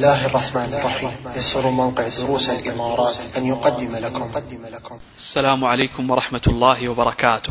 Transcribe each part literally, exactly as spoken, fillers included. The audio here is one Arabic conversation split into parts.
الله الرحمن الرحيم. يسر موقع دروس الإمارات أن يقدم لكم السلام عليكم ورحمة الله وبركاته.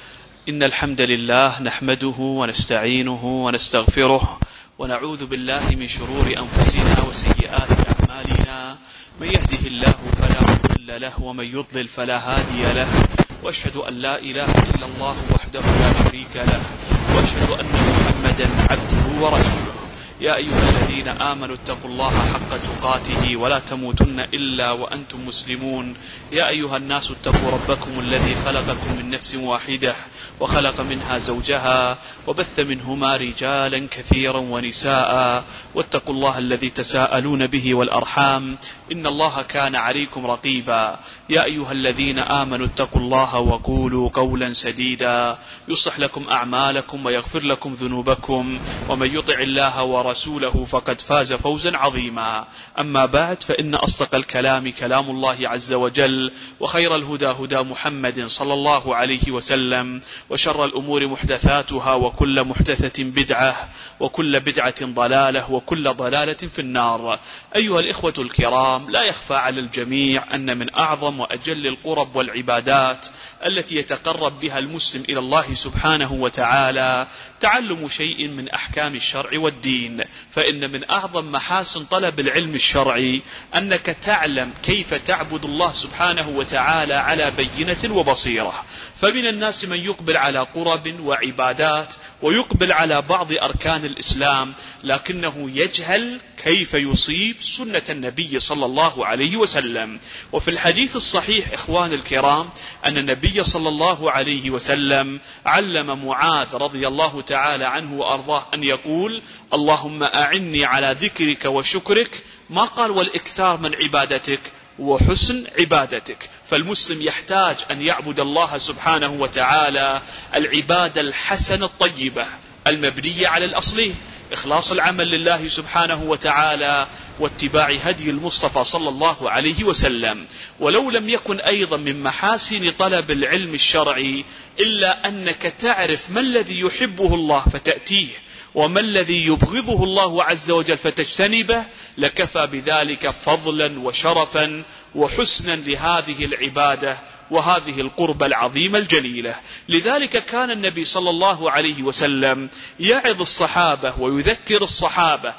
إن الحمد لله نحمده ونستعينه ونستغفره ونعوذ بالله من شرور أنفسنا وسيئات أعمالنا. من يهده الله فلا مضل له ومن يضلل فلا هادي له، وأشهد أن لا إله إلا الله وحده لا شريك له، وأشهد أن محمدا عبده ورسوله. يا أيها الذين آمنوا اتقوا الله حق تقاته ولا تموتن إلا وأنتم مسلمون. يا أيها الناس اتقوا ربكم الذي خلقكم من نفس واحدة وخلق منها زوجها وبث منهما رجالا كثيرا ونساء، واتقوا الله الذي تساءلون به والأرحام إن الله كان عليكم رقيبا. يا أيها الذين آمنوا اتقوا الله وقولوا قولا سديدا يصلح لكم أعمالكم ويغفر لكم ذنوبكم، ومن يطع الله ورسوله فقد فاز فوزا عظيما. أما بعد، فإن أصدق الكلام كلام الله عز وجل، وخير الهدى هدى محمد صلى الله عليه وسلم، وشر الأمور محدثاتها، وكل محدثة بدعة، وكل بدعة ضلالة، وكل ضلالة في النار. أيها الإخوة الكرام، لا يخفى على الجميع أن من أعظم وأجل القرب والعبادات التي يتقرب بها المسلم إلى الله سبحانه وتعالى تعلم شيء من أحكام الشرع والدين. فإن من أعظم محاسن طلب العلم الشرعي أنك تعلم كيف تعبد الله سبحانه وتعالى على بينة وبصيرة. فمن الناس من يقبل على قرب وعبادات ويقبل على بعض أركان الإسلام، لكنه يجهل كيف يصيب سنة النبي صلى الله عليه وسلم. وفي الحديث الصحيح إخوان الكرام أن النبي صلى الله عليه وسلم علم معاذ رضي الله تعالى عنه وأرضاه أن يقول: اللهم أعني على ذكرك وشكرك، ما قال والإكثار من عبادتك وحسن عبادتك. فالمسلم يحتاج أن يعبد الله سبحانه وتعالى العبادة الحسنة الطيبة المبنية على الأصلين: إخلاص العمل لله سبحانه وتعالى واتباع هدي المصطفى صلى الله عليه وسلم. ولو لم يكن أيضا من محاسن طلب العلم الشرعي إلا أنك تعرف ما الذي يحبه الله فتأتيه وما الذي يبغضه الله عز وجل فتجتنبه، لكفى بذلك فضلا وشرفا وحسنا لهذه العبادة وهذه القربة العظيمة الجليلة. لذلك كان النبي صلى الله عليه وسلم يعظ الصحابة ويذكر الصحابة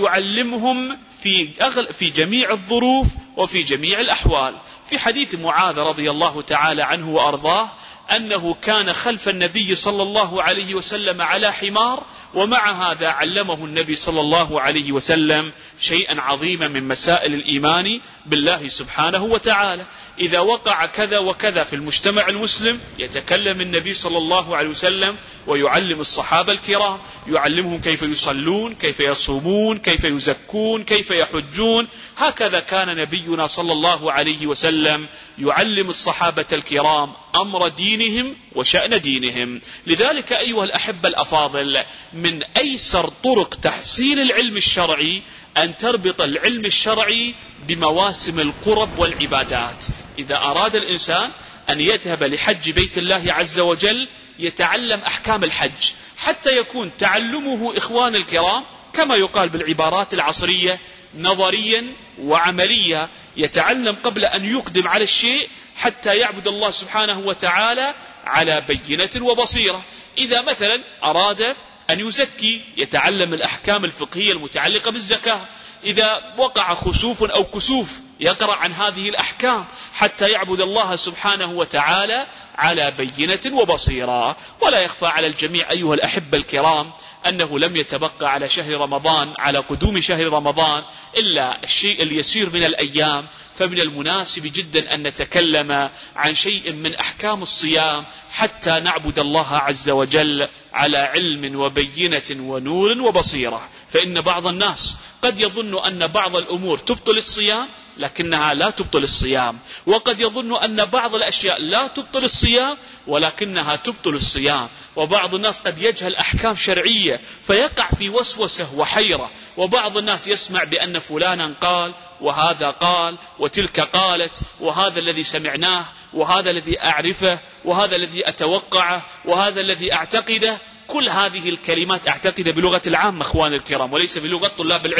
ويعلمهم في أغل في جميع الظروف وفي جميع الأحوال. في حديث معاذ رضي الله تعالى عنه وأرضاه أنه كان خلف النبي صلى الله عليه وسلم على حمار، ومع هذا علمه النبي صلى الله عليه وسلم شيئا عظيما من مسائل الإيمان بالله سبحانه وتعالى. إذا وقع كذا وكذا في المجتمع المسلم يتكلم النبي صلى الله عليه وسلم ويعلم الصحابة الكرام، يعلمهم كيف يصلون، كيف يصومون، كيف يزكون، كيف يحجون. هكذا كان نبينا صلى الله عليه وسلم يعلم الصحابة الكرام أمر دينهم وشأن دينهم. لذلك أيها الأحبة الأفاضل، من أيسر طرق تحصيل العلم الشرعي أن تربط العلم الشرعي بمواسم القرب والعبادات. إذا أراد الإنسان أن يذهب لحج بيت الله عز وجل يتعلم أحكام الحج، حتى يكون تعلمه إخوان الكرام كما يقال بالعبارات العصرية نظريا وعمليا، يتعلم قبل أن يقدم على الشيء حتى يعبد الله سبحانه وتعالى على بينة وبصيرة. إذا مثلا أراد أن يزكي يتعلم الأحكام الفقهية المتعلقة بالزكاة، إذا وقع خسوف أو كسوف يقرأ عن هذه الأحكام حتى يعبد الله سبحانه وتعالى على بينة وبصيرة. ولا يخفى على الجميع أيها الأحبة الكرام أنه لم يتبقى على شهر رمضان، على قدوم شهر رمضان، إلا الشيء اليسير من الأيام. فمن المناسب جدا أن نتكلم عن شيء من أحكام الصيام حتى نعبد الله عز وجل على علم وبينة ونور وبصيرة. فإن بعض الناس قد يظن أن بعض الأمور تبطل الصيام لكنها لا تبطل الصيام، وقد يظن أن بعض الأشياء لا تبطل الصيام ولكنها تبطل الصيام. وبعض الناس قد يجهل أحكام شرعية فيقع في وسوسة وحيرة. وبعض الناس يسمع بأن فلانا قال وهذا قال وتلك قالت، وهذا الذي سمعناه، وهذا الذي أعرفه، وهذا الذي أتوقعه، وهذا الذي أعتقده. كل هذه الكلمات أعتقد بلغة العامة أخوان الكرام وليس بلغة طلاب العلم.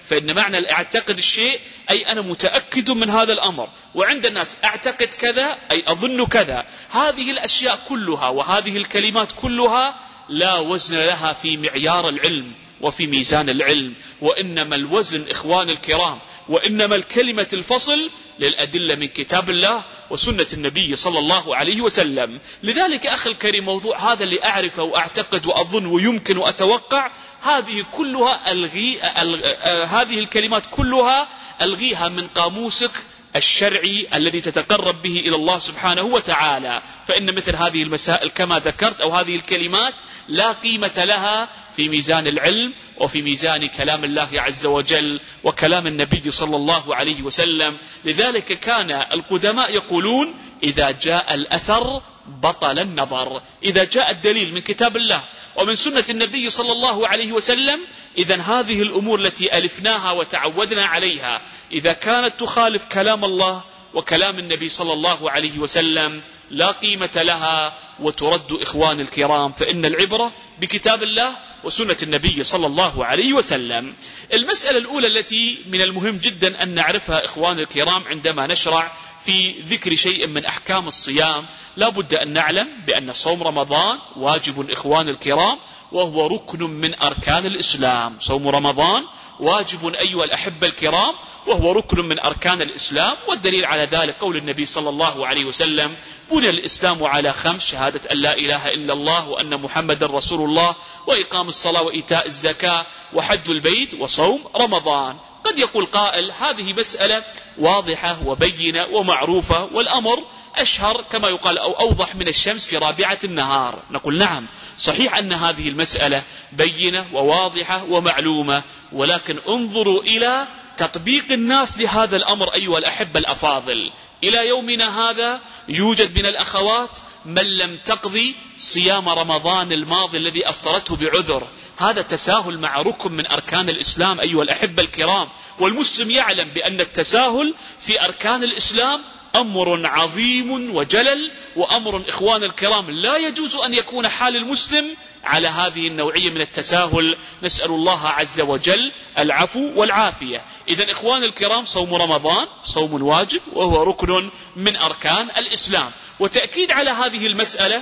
فإن معنى أعتقد الشيء أي أنا متأكد من هذا الأمر، وعند الناس أعتقد كذا أي أظن كذا. هذه الأشياء كلها وهذه الكلمات كلها لا وزن لها في معيار العلم وفي ميزان العلم، وإنما الوزن إخوان الكرام، وإنما الكلمة الفصل للأدلة من كتاب الله وسنة النبي صلى الله عليه وسلم. لذلك أخي الكريم موضوع هذا اللي أعرفه وأعتقد وأظن ويمكن وأتوقع، هذه كلها ألغي ألغ... هذه الكلمات كلها ألغيها من قاموسك الشرعي الذي تتقرب به إلى الله سبحانه وتعالى، فإن مثل هذه المسائل كما ذكرت أو هذه الكلمات لا قيمة لها في ميزان العلم وفي ميزان كلام الله عز وجل وكلام النبي صلى الله عليه وسلم. لذلك كان القدماء يقولون إذا جاء الأثر بطل النظر، إذا جاء الدليل من كتاب الله ومن سنة النبي صلى الله عليه وسلم، إذن هذه الأمور التي ألفناها وتعودنا عليها إذا كانت تخالف كلام الله وكلام النبي صلى الله عليه وسلم لا قيمة لها وترد إخوان الكرام، فإن العبرة بكتاب الله وسنة النبي صلى الله عليه وسلم. المسألة الأولى التي من المهم جدا أن نعرفها إخوان الكرام عندما نشرع في ذكر شيء من أحكام الصيام، لا بد أن نعلم بأن صوم رمضان واجب إخوان الكرام، وهو ركن من أركان الإسلام. صوم رمضان واجب أيها الأحبة الكرام، وهو ركن من أركان الإسلام، والدليل على ذلك قول النبي صلى الله عليه وسلم: بني الإسلام على خمس: شهادة أن لا إله إلا الله وأن محمد رسول الله، وإقام الصلاة وإيتاء الزكاة وحج البيت وصوم رمضان. قد يقول قائل: هذه مسألة واضحة وبينة ومعروفة، والأمر أشهر كما يقال أو أوضح من الشمس في رابعة النهار. نقول نعم، صحيح أن هذه المسألة بينة وواضحة ومعلومة، ولكن انظروا إلى تطبيق الناس لهذا الأمر أيها الأحبة الأفاضل. إلى يومنا هذا يوجد من الأخوات من لم تقضي صيام رمضان الماضي الذي أفطرته بعذر. هذا تساهل مع ركن من أركان الإسلام أيها الأحبة الكرام، والمسلم يعلم بأن التساهل في أركان الإسلام أمر عظيم وجلل، وأمر إخوان الكرام لا يجوز أن يكون حال المسلم على هذه النوعية من التساهل. نسأل الله عز وجل العفو والعافية. إذن إخوان الكرام صوم رمضان صوم واجب، وهو ركن من أركان الإسلام. وتأكيد على هذه المسألة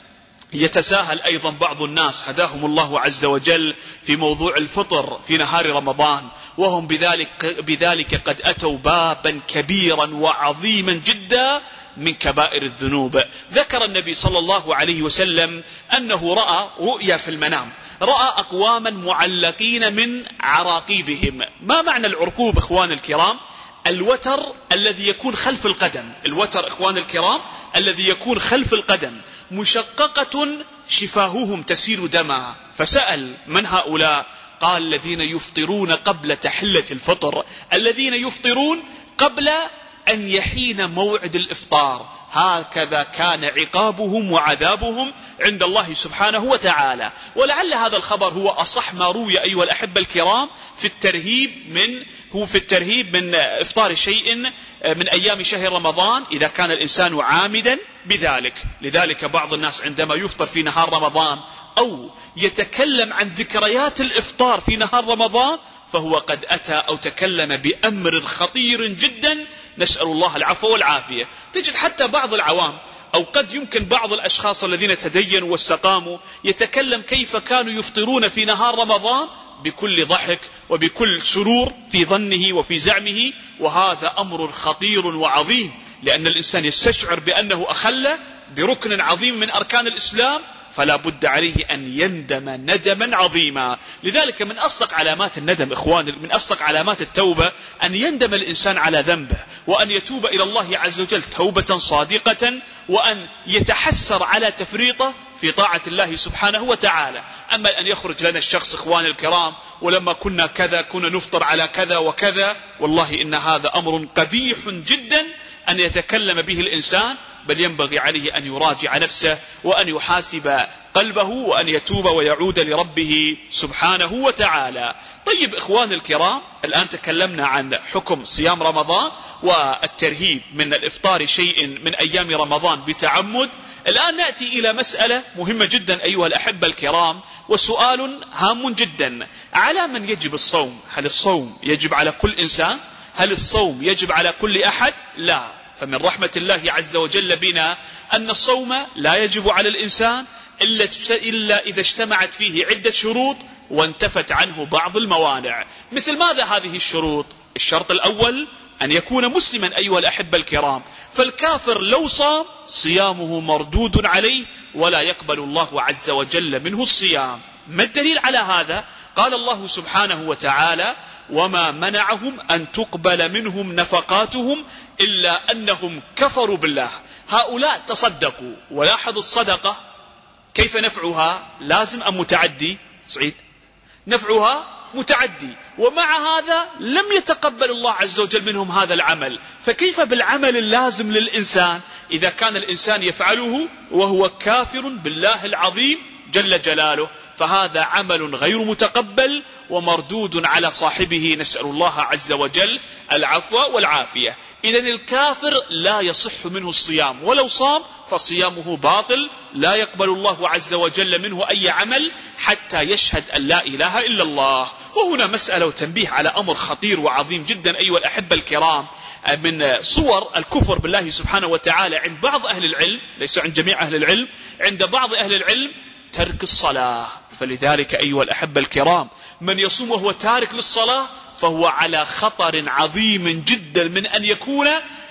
يتساهل أيضا بعض الناس هداهم الله عز وجل في موضوع الفطر في نهار رمضان، وهم بذلك, بذلك قد أتوا بابا كبيرا وعظيما جدا من كبائر الذنوب. ذكر النبي صلى الله عليه وسلم أنه رأى رؤيا في المنام، رأى أقواما معلقين من عراقيبهم. ما معنى العرقوب إخوان الكرام؟ الوتر الذي يكون خلف القدم، الوتر إخوان الكرام الذي يكون خلف القدم، مشققة شفاههم تسيل دما. فسأل: من هؤلاء؟ قال: الذين يفطرون قبل تحلة الفطر، الذين يفطرون قبل أن يحين موعد الإفطار. هكذا كان عقابهم وعذابهم عند الله سبحانه وتعالى. ولعل هذا الخبر هو أصح ما روي أيها الأحبة الكرام في الترهيب من هو في الترهيب من إفطار شيء من أيام شهر رمضان إذا كان الإنسان عامدا بذلك. لذلك بعض الناس عندما يفطر في نهار رمضان أو يتكلم عن ذكريات الإفطار في نهار رمضان فهو قد أتى أو تكلم بأمر خطير جدا، نسأل الله العفو والعافية. تجد حتى بعض العوام أو قد يمكن بعض الأشخاص الذين تدينوا واستقاموا يتكلم كيف كانوا يفطرون في نهار رمضان بكل ضحك وبكل سرور في ظنه وفي زعمه، وهذا أمر خطير وعظيم، لأن الإنسان يستشعر بأنه أخل بركن عظيم من أركان الإسلام، فلا بد عليه أن يندم ندما عظيما. لذلك من أصدق علامات الندم إخوان، من أصدق علامات التوبة أن يندم الإنسان على ذنبه، وأن يتوب إلى الله عز وجل توبة صادقة، وأن يتحسر على تفريطه في طاعة الله سبحانه وتعالى. أما أن يخرج لنا الشخص إخوان الكرام ولما كنا كذا كنا نفطر على كذا وكذا، والله إن هذا أمر قبيح جدا أن يتكلم به الإنسان، بل ينبغي عليه أن يراجع نفسه وأن يحاسب قلبه وأن يتوب ويعود لربه سبحانه وتعالى. طيب إخوان الكرام، الآن تكلمنا عن حكم صيام رمضان والترهيب من الإفطار شيء من أيام رمضان بتعمد. الآن نأتي إلى مسألة مهمة جدا أيها الأحبة الكرام، وسؤال هام جدا: على من يجب الصوم؟ هل الصوم يجب على كل إنسان؟ هل الصوم يجب على كل أحد؟ لا. فمن رحمة الله عز وجل بنا أن الصوم لا يجب على الإنسان إلا إذا اجتمعت فيه عدة شروط وانتفت عنه بعض الموانع. مثل ماذا هذه الشروط؟ الشرط الأول أن يكون مسلما أيها الأحبة الكرام، فالكافر لو صام صيامه مردود عليه ولا يقبل الله عز وجل منه الصيام. ما الدليل على هذا؟ قال الله سبحانه وتعالى: وما منعهم أن تقبل منهم نفقاتهم إلا أنهم كفروا بالله. هؤلاء تصدقوا، ولاحظ الصدقة كيف نفعها؟ لازم أم متعدي؟ سعيد، نفعها متعدي، ومع هذا لم يتقبل الله عز وجل منهم هذا العمل. فكيف بالعمل اللازم للإنسان إذا كان الإنسان يفعله وهو كافر بالله العظيم جل جلاله؟ فهذا عمل غير متقبل ومردود على صاحبه، نسأل الله عز وجل العفو والعافية. إذن الكافر لا يصح منه الصيام، ولو صام فصيامه باطل، لا يقبل الله عز وجل منه أي عمل حتى يشهد أن لا إله إلا الله. وهنا مسألة وتنبيه على أمر خطير وعظيم جدا أيها الأحبة الكرام. من صور الكفر بالله سبحانه وتعالى عند بعض أهل العلم، ليس عند جميع أهل العلم، عند بعض أهل العلم ترك الصلاة. فلذلك أيها الأحبة الكرام، من يصوم وهو تارك للصلاة فهو على خطر عظيم جدا من أن يكون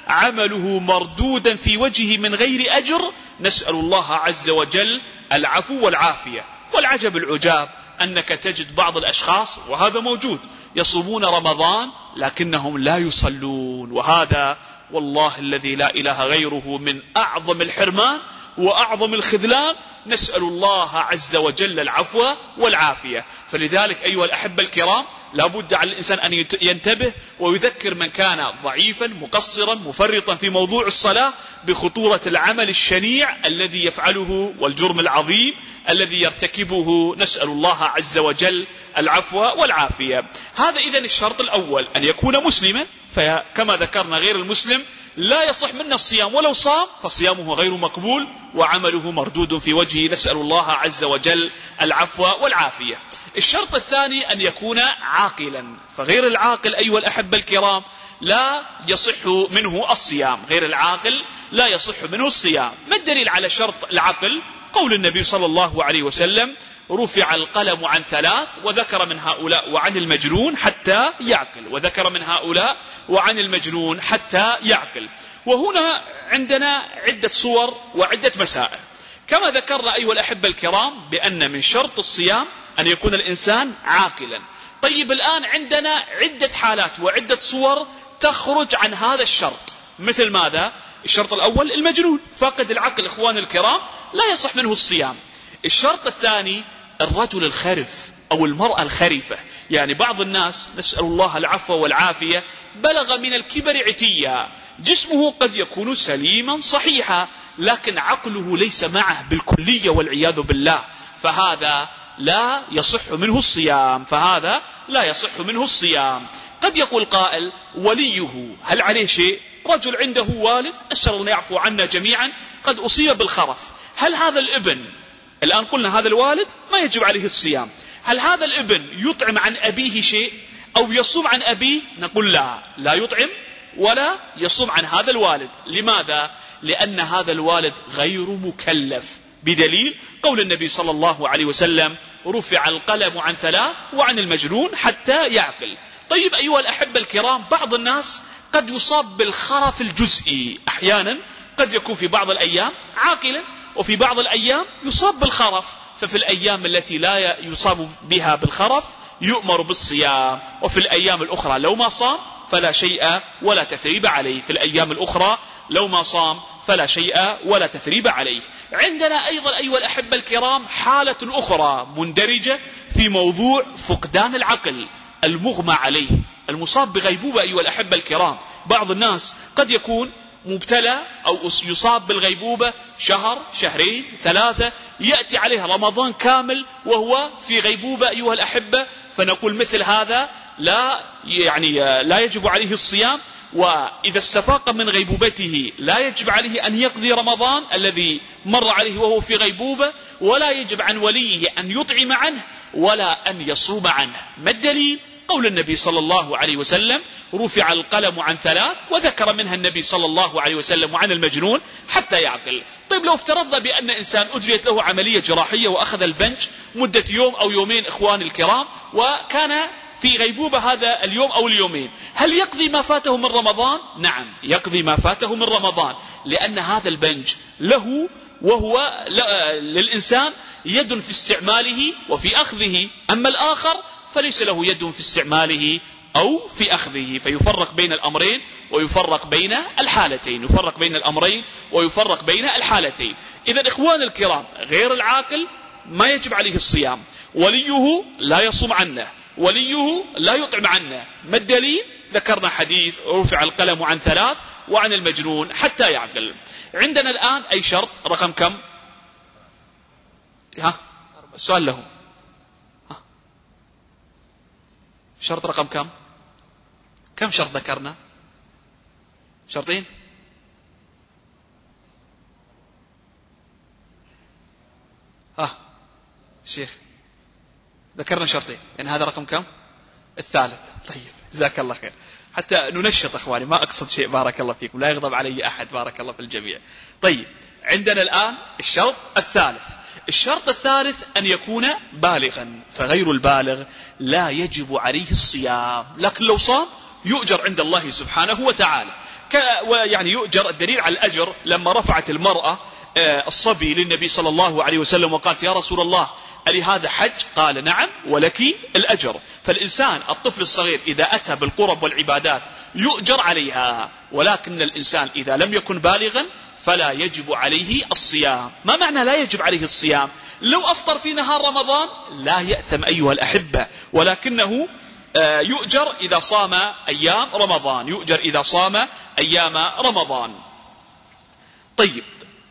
عمله مردودا في وجهه من غير أجر، نسأل الله عز وجل العفو والعافية. والعجب العجاب أنك تجد بعض الأشخاص، وهذا موجود، يصومون رمضان لكنهم لا يصلون، وهذا والله الذي لا إله غيره من أعظم الحرمان وأعظم الخذلان، نسأل الله عز وجل العفو والعافية. فلذلك أيها الأحبة الكرام، لابد على الإنسان أن ينتبه ويذكر من كان ضعيفا مقصرا مفرطا في موضوع الصلاة بخطورة العمل الشنيع الذي يفعله والجرم العظيم الذي يرتكبه، نسأل الله عز وجل العفو والعافية. هذا إذن الشرط الأول، أن يكون مسلما، فكما ذكرنا غير المسلم لا يصح منه الصيام، ولو صام فصيامه غير مقبول وعمله مردود في وجهه، نسأل الله عز وجل العفو والعافية. الشرط الثاني أن يكون عاقلا، فغير العاقل أيها الأحبة الكرام لا يصح منه الصيام، غير العاقل لا يصح منه الصيام. ما الدليل على شرط العقل؟ قول النبي صلى الله عليه وسلم: رفع القلم عن ثلاث، وذكر من هؤلاء وعن المجنون حتى يعقل، وذكر من هؤلاء وعن المجنون حتى يعقل. وهنا عندنا عدة صور وعدة مسائل. كما ذكرنا أيها الأحبة الكرام بأن من شرط الصيام أن يكون الإنسان عاقلا. طيب الآن عندنا عدة حالات وعدة صور تخرج عن هذا الشرط. مثل ماذا؟ الشرط الأول المجنون فاقد العقل إخوان الكرام لا يصح منه الصيام. الشرط الثاني الرجل الخرف أو المرأة الخرفة، يعني بعض الناس نسأل الله العفو والعافية بلغ من الكبر عتيا، جسمه قد يكون سليما صحيحا لكن عقله ليس معه بالكلية والعياذ بالله، فهذا لا يصح منه الصيام، فهذا لا يصح منه الصيام. قد يقول قائل: وليه هل عليه شيء؟ رجل عنده والد، أسأل الله يعفو عنا جميعا، قد أصيب بالخرف، هل هذا الابن، الآن قلنا هذا الوالد ما يجب عليه الصيام، هل هذا الابن يطعم عن أبيه شيء أو يصوم عن أبيه؟ نقول لا، لا يطعم ولا يصوم عن هذا الوالد. لماذا؟ لأن هذا الوالد غير مكلف، بدليل قول النبي صلى الله عليه وسلم: رفع القلم عن ثلاث وعن المجنون حتى يعقل. طيب أيها الأحبة الكرام، بعض الناس قد يصاب بالخرف الجزئي، أحيانا قد يكون في بعض الأيام عاقلا وفي بعض الأيام يصاب بالخرف، ففي الأيام التي لا يصاب بها بالخرف يؤمر بالصيام، وفي الأيام الأخرى لو ما صام فلا شيء ولا تثريب عليه، في الأيام الأخرى لو ما صام فلا شيء ولا تثريب عليه. عندنا أيضا أيها الأحبة الكرام حالة أخرى مندرجة في موضوع فقدان العقل، المغمى عليه، المصاب بغيبوبة أيها الأحبة الكرام. بعض الناس قد يكون مبتلى أو يصاب بالغيبوبة شهر شهرين ثلاثة، يأتي عليه رمضان كامل وهو في غيبوبة أيها الأحبة، فنقول مثل هذا لا يعني لا يجب عليه الصيام، وإذا استفاق من غيبوبته لا يجب عليه أن يقضي رمضان الذي مر عليه وهو في غيبوبة، ولا يجب عن وليه أن يطعم عنه ولا أن يصوم عنه. ما الدليل؟ قول النبي صلى الله عليه وسلم: رفع القلم عن ثلاث، وذكر منها النبي صلى الله عليه وسلم وعن المجنون حتى يعقل. طيب لو افترضنا بأن إنسان أجريت له عملية جراحية وأخذ البنج مدة يوم أو يومين إخواني الكرام، وكان في غيبوبة هذا اليوم أو اليومين، هل يقضي ما فاته من رمضان؟ نعم، يقضي ما فاته من رمضان، لأن هذا البنج له وهو للإنسان يد في استعماله وفي أخذه، أما الآخر فليس له يد في استعماله أو في أخذه، فيفرق بين الأمرين ويفرق بين الحالتين، يفرق بين الأمرين ويفرق بين الحالتين. إذا إخوان الكرام، غير العاقل ما يجب عليه الصيام، وليه لا يصوم عنه، وليه لا يطعم عنه. ما الدليل؟ ذكرنا حديث رفع القلم عن ثلاث وعن المجنون حتى يعقل. عندنا الآن أي شرط رقم كم؟ ها السؤال له، ها شرط رقم كم؟ كم شرط ذكرنا؟ شرطين؟ ها شيخ ذكرنا شرطين، يعني هذا رقم كم؟ الثالث. طيب جزاك الله خير، حتى ننشط اخواني، ما اقصد شيء، بارك الله فيكم، لا يغضب علي احد، بارك الله في الجميع. طيب عندنا الان الشرط الثالث. الشرط الثالث ان يكون بالغا، فغير البالغ لا يجب عليه الصيام، لكن لو صام يؤجر عند الله سبحانه وتعالى. ويعني يؤجر، الدليل على الاجر لما رفعت المرأة الصبي للنبي صلى الله عليه وسلم وقالت: يا رسول الله ألي هذا حج؟ قال: نعم ولك الأجر. فالإنسان الطفل الصغير إذا أتى بالقرب والعبادات يؤجر عليها، ولكن الإنسان إذا لم يكن بالغا فلا يجب عليه الصيام. ما معنى لا يجب عليه الصيام؟ لو أفطر في نهار رمضان لا يأثم أيها الأحبة، ولكنه يؤجر إذا صام أيام رمضان، يؤجر إذا صام أيام رمضان. طيب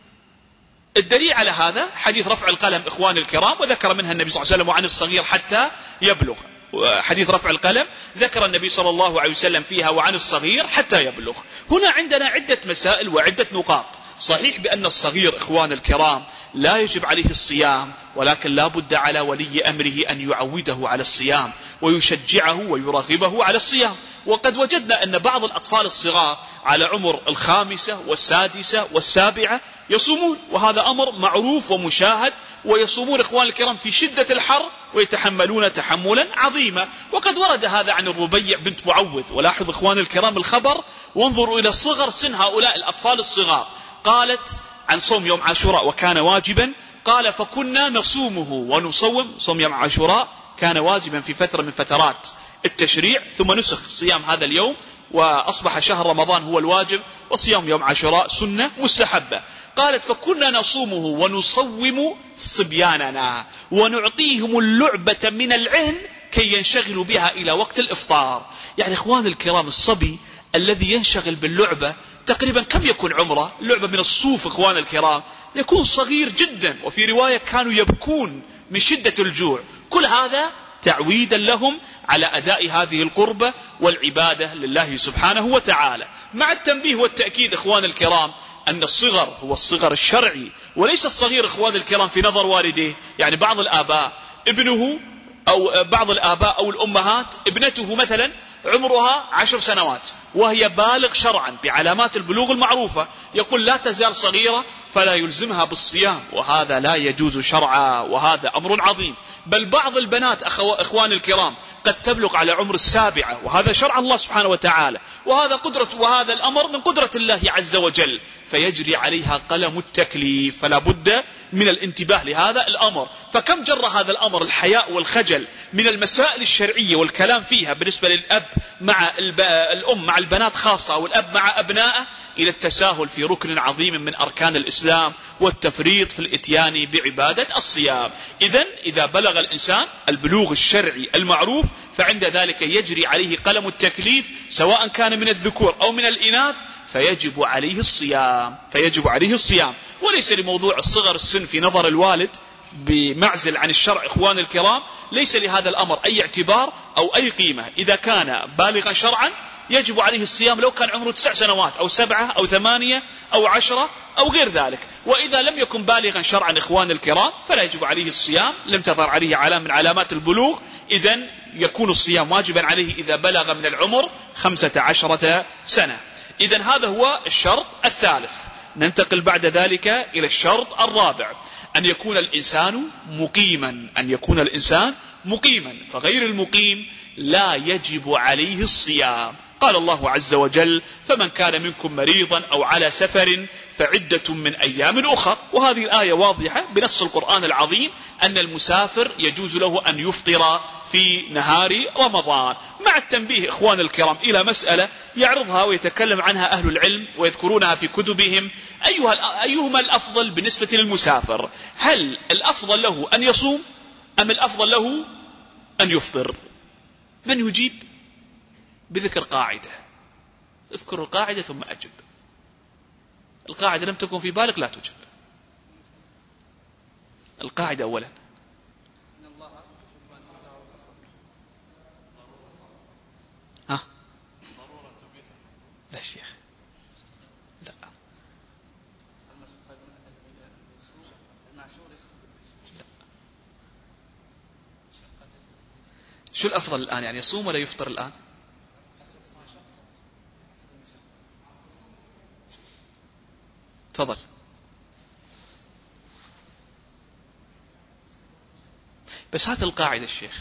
الدليل على هذا حديث رفع القلم إخواني الكرام، وذكر منها النبي صلى الله عليه وسلم: وعن الصغير حتى يبلغ. حديث رفع القلم ذكر النبي صلى الله عليه وسلم فيها: وعن الصغير حتى يبلغ. هنا عندنا عدة مسائل وعدة نقاط. صحيح بأن الصغير إخوان الكرام لا يجب عليه الصيام، ولكن لا بد على ولي أمره أن يعوده على الصيام ويشجعه ويرغبه على الصيام. وقد وجدنا أن بعض الأطفال الصغار على عمر الخامسة والسادسة والسابعة يصومون، وهذا أمر معروف ومشاهد، ويصومون إخوان الكرام في شدة الحر ويتحملون تحملا عظيما. وقد ورد هذا عن الربيع بنت معوذ. ولاحظ إخوان الكرام الخبر، وانظروا إلى صغر سن هؤلاء الأطفال الصغار. قالت عن صوم يوم عاشوراء وكان واجبا، قال: فكنا نصومه ونصوم. صوم يوم عاشوراء كان واجبا في فترة من فترات التشريع، ثم نسخ صيام هذا اليوم وأصبح شهر رمضان هو الواجب، وصيام يوم عاشوراء سنة مستحبة. قالت: فكنا نصومه ونصوم صبياننا ونعطيهم اللعبة من العهن كي ينشغلوا بها إلى وقت الإفطار. يعني إخوان الكرام الصبي الذي ينشغل باللعبة تقريبا كم يكون عمره؟ اللعبة من الصوف إخوان الكرام يكون صغير جدا، وفي رواية كانوا يبكون من شدة الجوع. كل هذا تعويدا لهم على أداء هذه القربة والعبادة لله سبحانه وتعالى، مع التنبيه والتأكيد إخوان الكرام أن الصغر هو الصغر الشرعي، وليس الصغير إخوان الكرام في نظر والديه. يعني بعض الآباء ابنه أو بعض الآباء أو الأمهات ابنته مثلا عمرها عشر سنوات وهي بالغ شرعا بعلامات البلوغ المعروفة، يقول لا تزال صغيرة فلا يلزمها بالصيام، وهذا لا يجوز شرعا، وهذا أمر عظيم. بل بعض البنات أخو إخوان الكرام قد تبلغ على عمر السابعة، وهذا شرع الله سبحانه وتعالى، وهذا قدرة وهذا الأمر من قدرة الله عز وجل، فيجري عليها قلم التكليف، فلا بد من الانتباه لهذا الأمر. فكم جر هذا الأمر الحياء والخجل من المسائل الشرعية والكلام فيها بالنسبة للأب مع الأم مع البنات خاصة، والأب مع أبنائه، إلى التساهل في ركن عظيم من أركان الإسلام والتفريط في الإتيان بعبادة الصيام. إذن إذا بلغ الإنسان البلوغ الشرعي المعروف فعند ذلك يجري عليه قلم التكليف، سواء كان من الذكور أو من الإناث، فيجب عليه الصيام فيجب عليه الصيام وليس لموضوع الصغر السن في نظر الوالد بمعزل عن الشرع إخوان الكرام، ليس لهذا الأمر أي اعتبار أو أي قيمة. إذا كان بالغا شرعا يجب عليه الصيام لو كان عمره تسع سنوات أو سبعة أو ثمانية أو عشرة أو غير ذلك. وإذا لم يكن بالغا شرعا إخوان الكرام فلا يجب عليه الصيام، لم تظهر عليه علامة من علامات البلوغ، إذن يكون الصيام واجبا عليه إذا بلغ من العمر خمسة عشرة سنة. إذن هذا هو الشرط الثالث. ننتقل بعد ذلك إلى الشرط الرابع، أن يكون الإنسان مقيما، أن يكون الإنسان مقيما، فغير المقيم لا يجب عليه الصيام. قال الله عز وجل: فمن كان منكم مريضا أو على سفر فعدة من أيام أخر. وهذه الآية واضحة بنص القرآن العظيم أن المسافر يجوز له أن يفطر في نهار رمضان، مع التنبيه إخوان الكرام إلى مسألة يعرضها ويتكلم عنها أهل العلم ويذكرونها في كتبهم. أيها أيهما الأفضل بالنسبة للمسافر؟ هل الأفضل له أن يصوم أم الأفضل له أن يفطر؟ من يجيب؟ بذكر قاعدة. اذكر القاعدة ثم أجب. القاعدة لم تكن في بالك لا تجب. القاعدة أولا. ها؟ لا شيخ، لا. شو الأفضل الآن؟ يعني يصوم ولا يفطر الآن؟ تفضل. بس هات القاعدة الشيخ.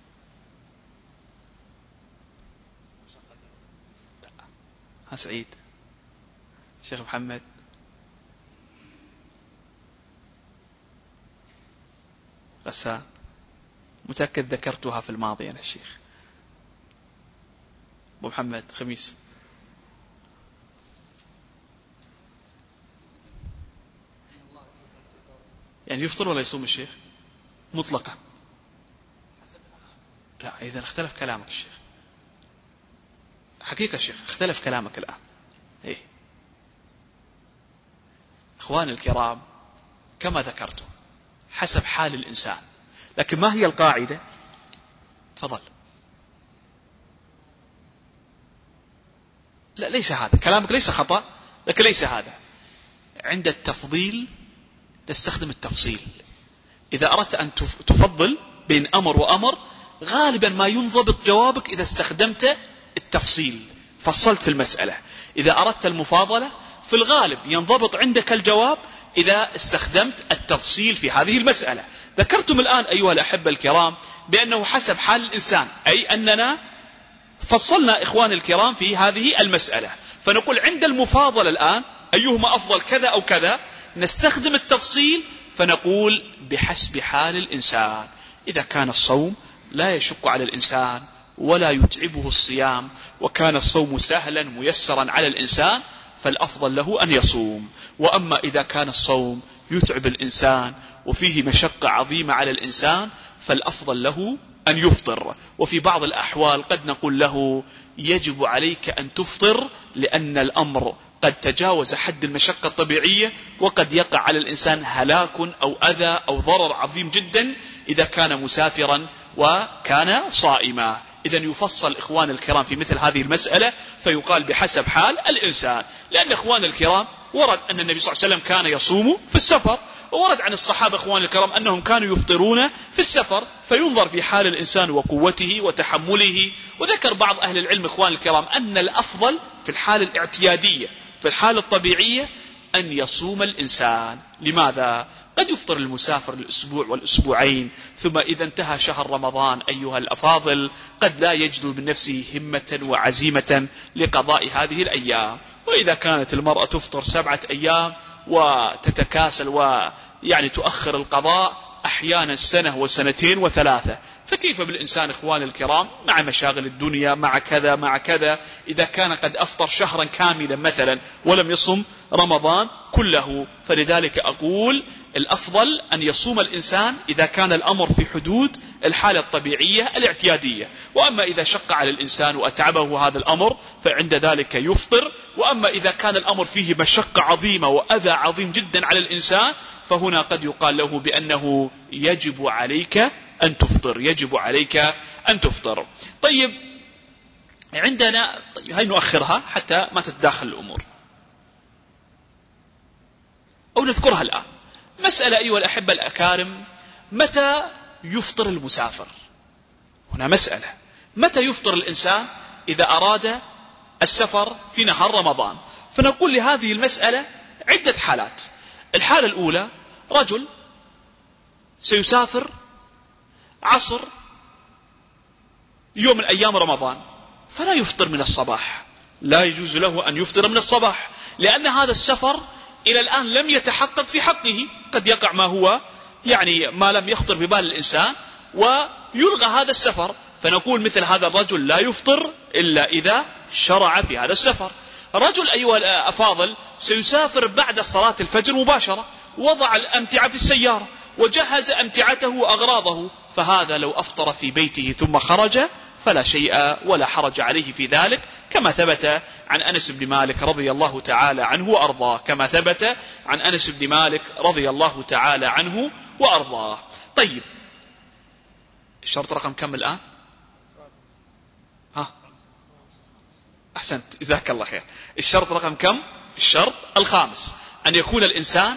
ها سعيد، شيخ محمد، غسان، متأكد ذكرتها في الماضي أنا الشيخ. أبو محمد خميس. يعني يفطر ولا يصوم الشيخ مطلقا؟ لا، إذا اختلف كلامك الشيخ، حقيقة الشيخ اختلف كلامك الآن. إيه؟ إخوان الكرام كما ذكرت حسب حال الإنسان، لكن ما هي القاعدة؟ تفضل. لا، ليس هذا كلامك، ليس خطأ، لكن ليس هذا. عند التفضيل تستخدم التفصيل. إذا أردت أن تفضل بين أمر وأمر غالبا ما ينضبط جوابك إذا استخدمت التفصيل، فصلت في المسألة. إذا أردت المفاضلة في الغالب ينضبط عندك الجواب إذا استخدمت التفصيل في هذه المسألة. ذكرتم الآن أيها الأحبة الكرام بأنه حسب حال الإنسان، أي أننا فصلنا إخوان الكرام في هذه المسألة، فنقول عند المفاضلة الآن أيهما أفضل كذا أو كذا، نستخدم التفصيل فنقول بحسب حال الإنسان. إذا كان الصوم لا يشق على الإنسان ولا يتعبه الصيام، وكان الصوم سهلا ميسرا على الإنسان، فالأفضل له أن يصوم. وأما إذا كان الصوم يتعب الإنسان وفيه مشقة عظيمة على الإنسان، فالأفضل له أن يفطر. وفي بعض الأحوال قد نقول له يجب عليك أن تفطر لأن الأمر قد تجاوز حد المشقة الطبيعية، وقد يقع على الإنسان هلاك أو أذى أو ضرر عظيم جدا إذا كان مسافرا وكان صائما. إذن يفصل إخوان الكرام في مثل هذه المسألة، فيقال بحسب حال الإنسان. لأن إخوان الكرام ورد أن النبي صلى الله عليه وسلم كان يصوم في السفر، وورد عن الصحابة إخوان الكرام أنهم كانوا يفطرون في السفر، فينظر في حال الإنسان وقوته وتحمله. وذكر بعض أهل العلم إخوان الكرام أن الأفضل في الحال الاعتيادية، في الحالة الطبيعية، أن يصوم الإنسان. لماذا؟ قد يفطر المسافر الأسبوع والأسبوعين، ثم إذا انتهى شهر رمضان أيها الأفاضل قد لا يجد من نفسه همة وعزيمة لقضاء هذه الأيام. وإذا كانت المرأة تفطر سبعة أيام وتتكاسل ويعني تؤخر القضاء أحيانا سنة وسنتين وثلاثة، فكيف بالإنسان إخوان الكرام مع مشاغل الدنيا، مع كذا مع كذا، إذا كان قد أفطر شهرا كاملا مثلا ولم يصم رمضان كله. فلذلك أقول الأفضل أن يصوم الإنسان إذا كان الأمر في حدود الحالة الطبيعية الاعتيادية. وأما إذا شق على الإنسان وأتعبه هذا الأمر فعند ذلك يفطر. وأما إذا كان الأمر فيه مشقة عظيمة وأذى عظيم جدا على الإنسان، فهنا قد يقال له بأنه يجب عليك أن تفطر، يجب عليك أن تفطر. طيب، عندنا طيب هاي نؤخرها حتى ما تتداخل الأمور أو نذكرها الآن. مسألة أيها الأحبة الأكارم، متى يفطر المسافر؟ هنا مسألة، متى يفطر الإنسان إذا أراد السفر في نهار رمضان؟ فنقول لهذه المسألة عدة حالات. الحالة الأولى، رجل سيسافر عصر يوم من أيام رمضان فلا يفطر من الصباح، لا يجوز له أن يفطر من الصباح، لأن هذا السفر إلى الآن لم يتحقق في حقه، قد يقع ما هو يعني ما لم يخطر ببال الإنسان ويلغى هذا السفر. فنقول مثل هذا الرجل لا يفطر إلا إذا شرع في هذا السفر. رجل أيها الأفاضل سيسافر بعد صلاة الفجر مباشرة، وضع الأمتعة في السيارة وجهز أمتعته وأغراضه، فهذا لو أفطر في بيته ثم خرج فلا شيء ولا حرج عليه في ذلك، كما ثبت عن أنس بن مالك رضي الله تعالى عنه وأرضاه، كما ثبت عن أنس بن مالك رضي الله تعالى عنه وأرضاه. طيب، الشرط رقم كم الآن؟ ها أحسنت، جزاك الله خير. الشرط رقم كم؟ الشرط الخامس، أن يكون الإنسان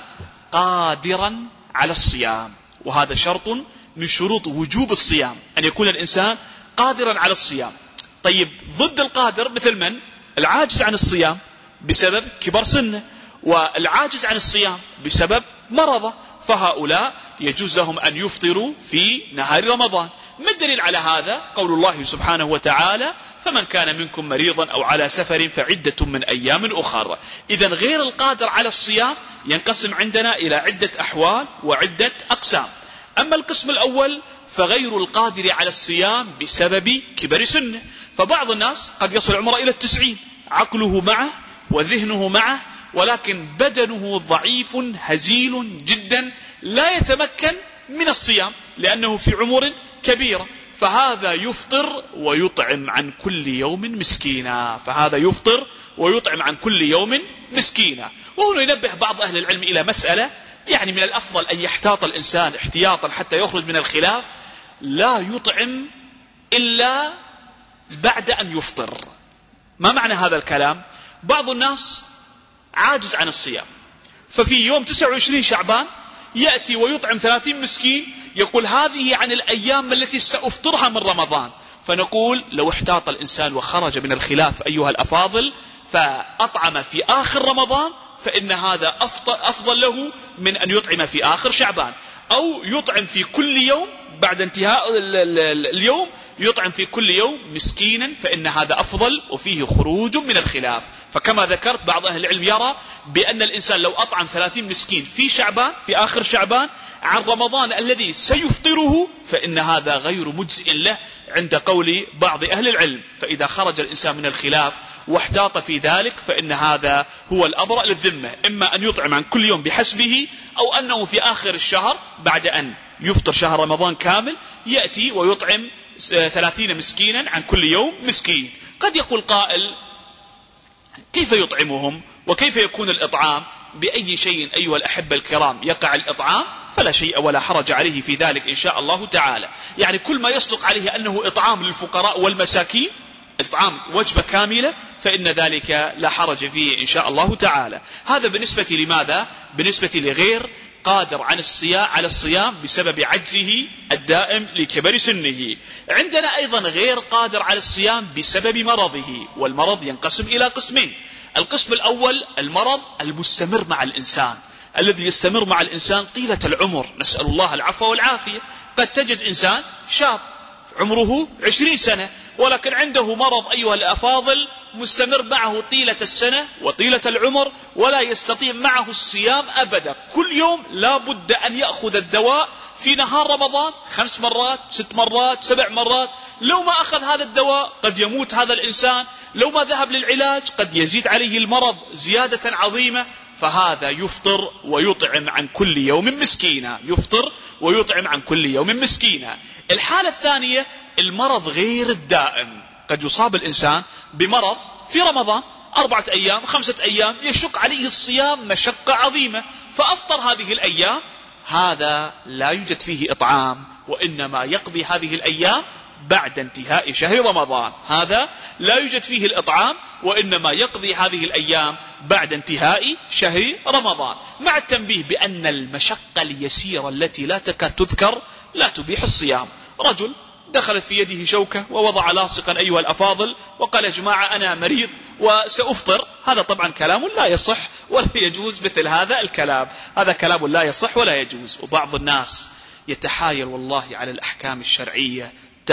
قادرا على الصيام، وهذا شرط من شروط وجوب الصيام، أن يكون الإنسان قادرا على الصيام. طيب، ضد القادر مثل من؟ العاجز عن الصيام بسبب كبر سنه، والعاجز عن الصيام بسبب مرضه، فهؤلاء يجوز لهم أن يفطروا في نهار رمضان. ما الدليل على هذا؟ قول الله سبحانه وتعالى: فمن كان منكم مريضا أو على سفر فعدة من أيام أخرى. إذن غير القادر على الصيام ينقسم عندنا إلى عدة أحوال وعدة أقسام. أما القسم الأول فغير القادر على الصيام بسبب كبر سنه، فبعض الناس قد يصل عمره إلى التسعين، عقله معه وذهنه معه، ولكن بدنه ضعيف هزيل جدا لا يتمكن من الصيام لأنه في عمر كبيرة، فهذا يفطر ويطعم عن كل يوم مسكينا، فهذا يفطر ويطعم عن كل يوم مسكينا. وهنا ينبه بعض أهل العلم إلى مسألة، يعني من الأفضل أن يحتاط الإنسان احتياطا حتى يخرج من الخلاف، لا يطعم إلا بعد أن يفطر. ما معنى هذا الكلام؟ بعض الناس عاجز عن الصيام، ففي يوم تسعة وعشرين شعبان يأتي ويطعم ثلاثين مسكين، يقول هذه عن الأيام التي سأفطرها من رمضان. فنقول لو احتاط الإنسان وخرج من الخلاف أيها الأفاضل فأطعم في آخر رمضان، فإن هذا أفضل له من أن يطعم في آخر شعبان، أو يطعم في كل يوم بعد انتهاء اليوم، يطعم في كل يوم مسكينا، فإن هذا أفضل وفيه خروج من الخلاف. فكما ذكرت بعض أهل العلم يرى بأن الإنسان لو أطعم ثلاثين مسكين في شعبان في آخر شعبان عن رمضان الذي سيفطره فإن هذا غير مجزئ له عند قول بعض أهل العلم. فإذا خرج الإنسان من الخلاف واحتاط في ذلك فإن هذا هو الأبرأ للذمة، إما أن يطعم عن كل يوم بحسبه، أو أنه في آخر الشهر بعد أن يفطر شهر رمضان كامل يأتي ويطعم ثلاثين مسكينا عن كل يوم مسكين. قد يقول قائل: كيف يطعمهم وكيف يكون الإطعام؟ بأي شيء أيها الأحبة الكرام يقع الإطعام فلا شيء ولا حرج عليه في ذلك إن شاء الله تعالى. يعني كل ما يصدق عليه أنه إطعام للفقراء والمساكين، إطعام وجبة كاملة، فإن ذلك لا حرج فيه إن شاء الله تعالى. هذا بالنسبة لماذا؟ بالنسبة لغير قادر عن الصيام على الصيام بسبب عجزه الدائم لكبر سنه. عندنا أيضا غير قادر على الصيام بسبب مرضه، والمرض ينقسم إلى قسمين. القسم الأول المرض المستمر مع الإنسان، الذي يستمر مع الإنسان طيلة العمر، نسأل الله العفو والعافية. قد تجد إنسان شاب عمره عشرين سنة ولكن عنده مرض أيها الأفاضل مستمر معه طيلة السنة وطيلة العمر، ولا يستطيع معه الصيام أبدا، كل يوم لا بد أن يأخذ الدواء في نهار رمضان خمس مرات ست مرات سبع مرات. لو ما أخذ هذا الدواء قد يموت هذا الإنسان، لو ما ذهب للعلاج قد يزيد عليه المرض زيادة عظيمة، فهذا يفطر ويطعم عن كل يوم مسكينا، يفطر ويطعم عن كل يوم مسكينا. الحالة الثانية المرض غير الدائم، قد يصاب الإنسان بمرض في رمضان أربعة أيام خمسة أيام يشق عليه الصيام مشقة عظيمة، فأفطر هذه الأيام، هذا لا يوجد فيه إطعام، وإنما يقضي هذه الأيام بعد انتهاء شهر رمضان. هذا لا يوجد فيه الإطعام، وإنما يقضي هذه الأيام بعد انتهاء شهر رمضان، مع التنبيه بأن المشقة اليسيرة التي لا تكاد تذكر لا تبيح الصيام. رجل دخلت في يده شوكة ووضع لاصقا أيها الأفاضل وقال يا جماعة أنا مريض وسأفطر. هذا طبعا كلام لا يصح ولا يجوز، مثل هذا الكلام هذا كلام لا يصح ولا يجوز. وبعض الناس يتحايل والله على الأحكام الشرعية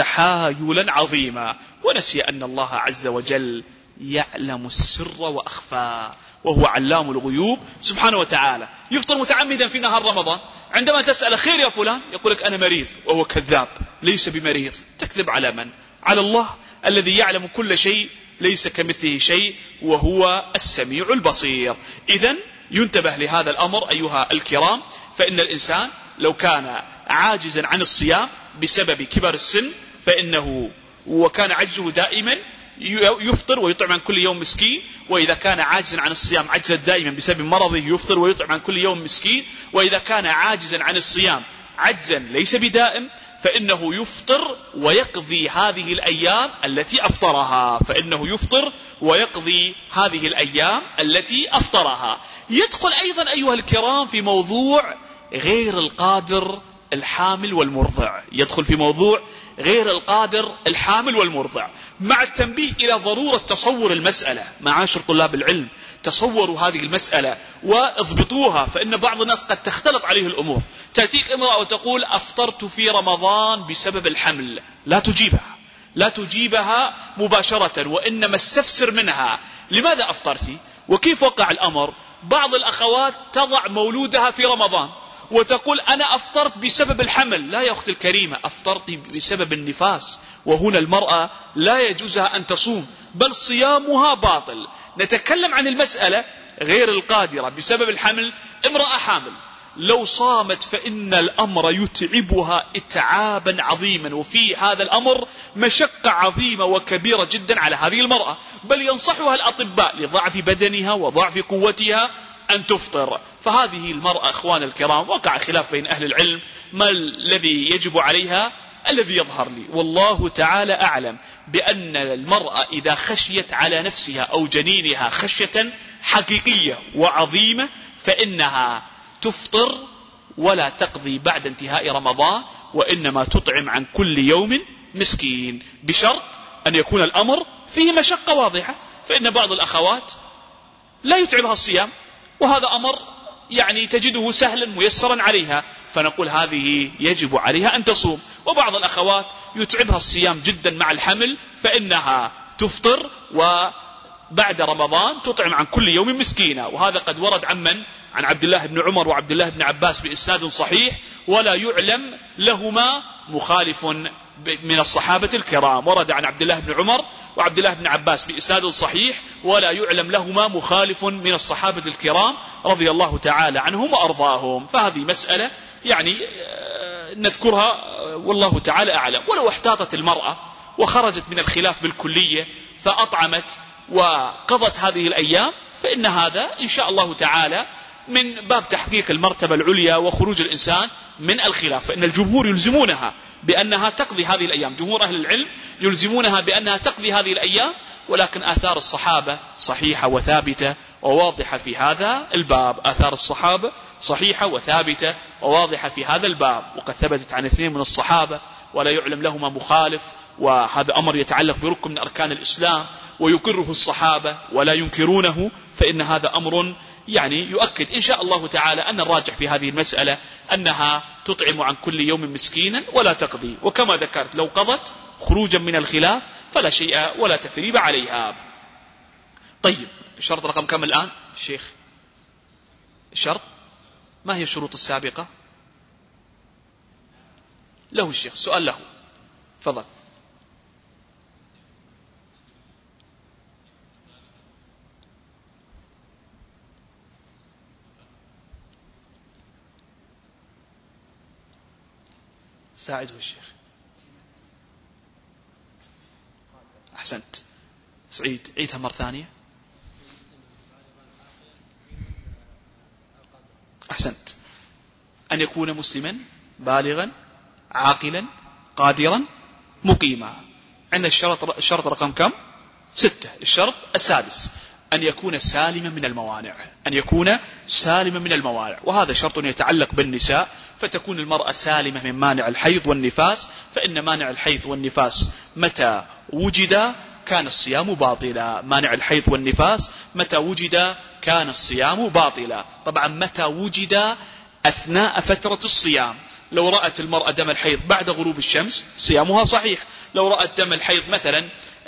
تحايلا عظيما، ونسي أن الله عز وجل يعلم السر وأخفى، وهو علام الغيوب سبحانه وتعالى. يفطر متعمدا في نهار رمضان، عندما تسأل خير يا فلان يقول لك أنا مريض، وهو كذاب ليس بمريض. تكذب على من؟ على الله الذي يعلم كل شيء، ليس كمثله شيء وهو السميع البصير. إذن ينتبه لهذا الأمر أيها الكرام، فإن الإنسان لو كان عاجزا عن الصيام بسبب كبر السن فإنه وكان عجزه دائما يفطر ويطعم عن كل يوم مسكين، وإذا كان عاجزا عن الصيام عجزا دائما بسبب مرضه يفطر ويطعم عن كل يوم مسكين، وإذا كان عاجزا عن الصيام عجزا ليس بدائم فإنه يفطر ويقضي هذه الأيام التي أفطرها فإنه يفطر ويقضي هذه الأيام التي أفطرها. يدخل أيضا أيها الكرام في موضوع غير القادر الحامل والمرضع، يدخل في موضوع غير القادر الحامل والمرضع، مع التنبيه إلى ضرورة تصور المسألة. معاشر طلاب العلم، تصوروا هذه المسألة واضبطوها، فإن بعض الناس قد تختلط عليه الأمور. تأتيك امرأة وتقول أفطرت في رمضان بسبب الحمل، لا تجيبها لا تجيبها مباشرة، وإنما استفسر منها لماذا أفطرتي وكيف وقع الأمر. بعض الأخوات تضع مولودها في رمضان وتقول أنا أفطرت بسبب الحمل. لا يا أختي الكريمة، أفطرت بسبب النفاس، وهنا المرأة لا يجوزها أن تصوم، بل صيامها باطل. نتكلم عن المسألة غير القادرة بسبب الحمل، امرأة حامل لو صامت فإن الأمر يتعبها إتعابا عظيما، وفي هذا الأمر مشقة عظيمة وكبيرة جدا على هذه المرأة، بل ينصحها الأطباء لضعف بدنها وضعف قوتها أن تفطر. فهذه المرأة أخوان الكرام وقع خلاف بين أهل العلم ما الذي يجب عليها. الذي يظهر لي والله تعالى أعلم بأن المرأة إذا خشيت على نفسها أو جنينها خشية حقيقية وعظيمة فإنها تفطر ولا تقضي بعد انتهاء رمضان، وإنما تطعم عن كل يوم مسكين، بشرط أن يكون الأمر فيه مشقة واضحة. فإن بعض الأخوات لا يتعبها الصيام، وهذا أمر يعني تجده سهلا ميسرا عليها، فنقول هذه يجب عليها أن تصوم. وبعض الأخوات يتعبها الصيام جدا مع الحمل فإنها تفطر وبعد رمضان تطعم عن كل يوم مسكينة. وهذا قد ورد عن من؟ عن عبد الله بن عمر وعبد الله بن عباس بإسناد صحيح، ولا يعلم لهما مخالف من الصحابة الكرام. ورد عن عبد الله بن عمر وعبد الله بن عباس بإسناد صحيح ولا يعلم لهما مخالف من الصحابة الكرام رضي الله تعالى عنهم وأرضاهم. فهذه مسألة يعني نذكرها والله تعالى أعلم. ولو احتاطت المرأة وخرجت من الخلاف بالكلية فأطعمت وقضت هذه الأيام فإن هذا إن شاء الله تعالى من باب تحقيق المرتبة العليا وخروج الإنسان من الخلاف. فإن الجمهور يلزمونها بأنها تقضي هذه الأيام، جمهور أهل العلم يلزمونها بأنها تقضي هذه الأيام، ولكن آثار الصحابة صحيحة وثابتة وواضحة في هذا الباب. آثار الصحابة صحيحة وثابتة وواضحة في هذا الباب، وقد ثبتت عن اثنين من الصحابة ولا يعلم لهما مخالف، وهذا أمر يتعلق بركن من أركان الإسلام ويقره الصحابة ولا ينكرونه. فإن هذا أمر يعني يؤكد إن شاء الله تعالى أن الراجح في هذه المسألة أنها تطعم عن كل يوم مسكينا ولا تقضي. وكما ذكرت لو قضت خروجا من الخلاف فلا شيء ولا تثريب عليها. طيب، الشرط رقم كم الآن الشيخ؟ الشرط ما هي الشروط السابقة؟ له الشيخ سؤال له، تفضل. ساعده الشيخ. أحسنت سعيد، عيدها مرة ثانية. أحسنت، أن يكون مسلما بالغا عاقلا قادرا مقيما. عندنا الشرط, الشرط رقم كم؟ ستة. الشرط السادس أن يكون سالما من الموانع، أن يكون سالما من الموانع، وهذا شرط يتعلق بالنساء، فتكون المرأة سالمة من مانع الحيض والنفاس، فإن مانع الحيض والنفاس متى وجد كان الصيام باطلا. مانع الحيض والنفاس متى وجد كان الصيام باطلا. طبعا متى وجد أثناء فترة الصيام. لو رأت المرأة دم الحيض بعد غروب الشمس صيامها صحيح. لو رأت دم الحيض مثلا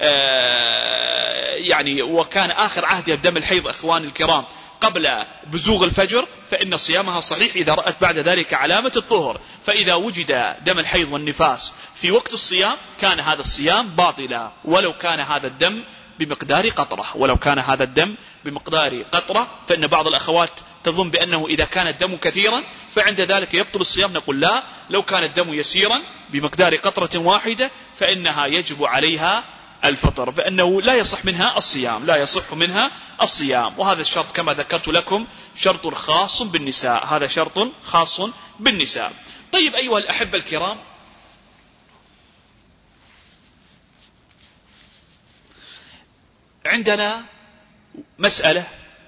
يعني وكان آخر عهدها بدم الحيض أخوان الكرام قبل بزوغ الفجر فإن صيامها صحيح إذا رأت بعد ذلك علامة الطهر. فإذا وجد دم الحيض والنفاس في وقت الصيام كان هذا الصيام باطلا، ولو كان هذا الدم بمقدار قطرة، ولو كان هذا الدم بمقدار قطرة. فإن بعض الأخوات تظن بأنه إذا كان الدم كثيرا فعند ذلك يبطل الصيام. نقول لا، لو كان الدم يسيرا بمقدار قطرة واحدة فإنها يجب عليها الفطر، فإنه لا يصح منها الصيام، لا يصح منها الصيام. وهذا الشرط كما ذكرت لكم شرط خاص بالنساء، هذا شرط خاص بالنساء. طيب أيها الأحبة الكرام، عندنا مسألة: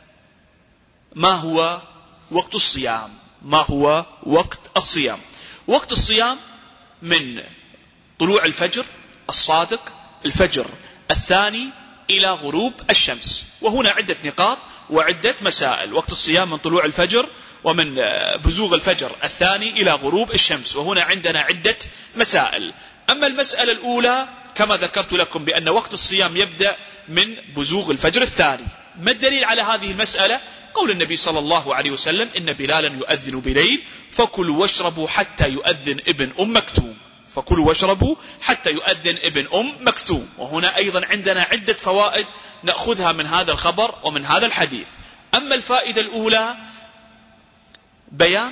ما هو وقت الصيام؟ ما هو وقت الصيام؟ وقت الصيام من طلوع الفجر الصادق، الفجر الثاني، إلى غروب الشمس. وهنا عدة نقاط وعدة مسائل. وقت الصيام من طلوع الفجر ومن بزوغ الفجر الثاني إلى غروب الشمس، وهنا عندنا عدة مسائل. أما المسألة الأولى كما ذكرت لكم بأن وقت الصيام يبدأ من بزوغ الفجر الثاني. ما الدليل على هذه المسألة؟ قول النبي صلى الله عليه وسلم: إن بلالا يؤذن بليل فكلوا واشربوا حتى يؤذن ابن أم مكتوم. فكلوا واشربوا حتى يؤذن ابن أم مكتوم. وهنا أيضا عندنا عدة فوائد نأخذها من هذا الخبر ومن هذا الحديث. أما الفائدة الأولى بيان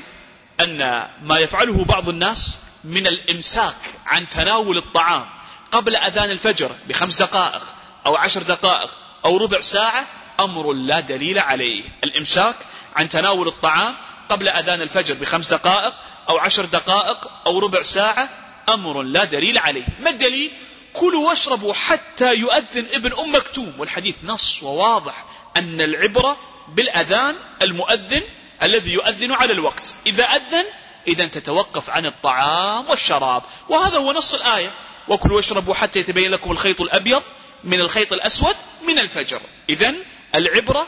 أن ما يفعله بعض الناس من الإمساك عن تناول الطعام قبل أذان الفجر بخمس دقائق أو عشر دقائق أو ربع ساعة أمر لا دليل عليه. الإمساك عن تناول الطعام قبل أذان الفجر بخمس دقائق أو عشر دقائق أو ربع ساعة أمر لا دليل عليه. ما الدليل؟ كلوا واشربوا حتى يؤذن ابن أم مكتوم، والحديث نص وواضح أن العبرة بالأذان المؤذن الذي يؤذن على الوقت. إذا أذن إذن تتوقف عن الطعام والشراب، وهذا هو نص الآية: وكلوا واشربوا حتى يتبين لكم الخيط الأبيض من الخيط الأسود من الفجر. إذن العبرة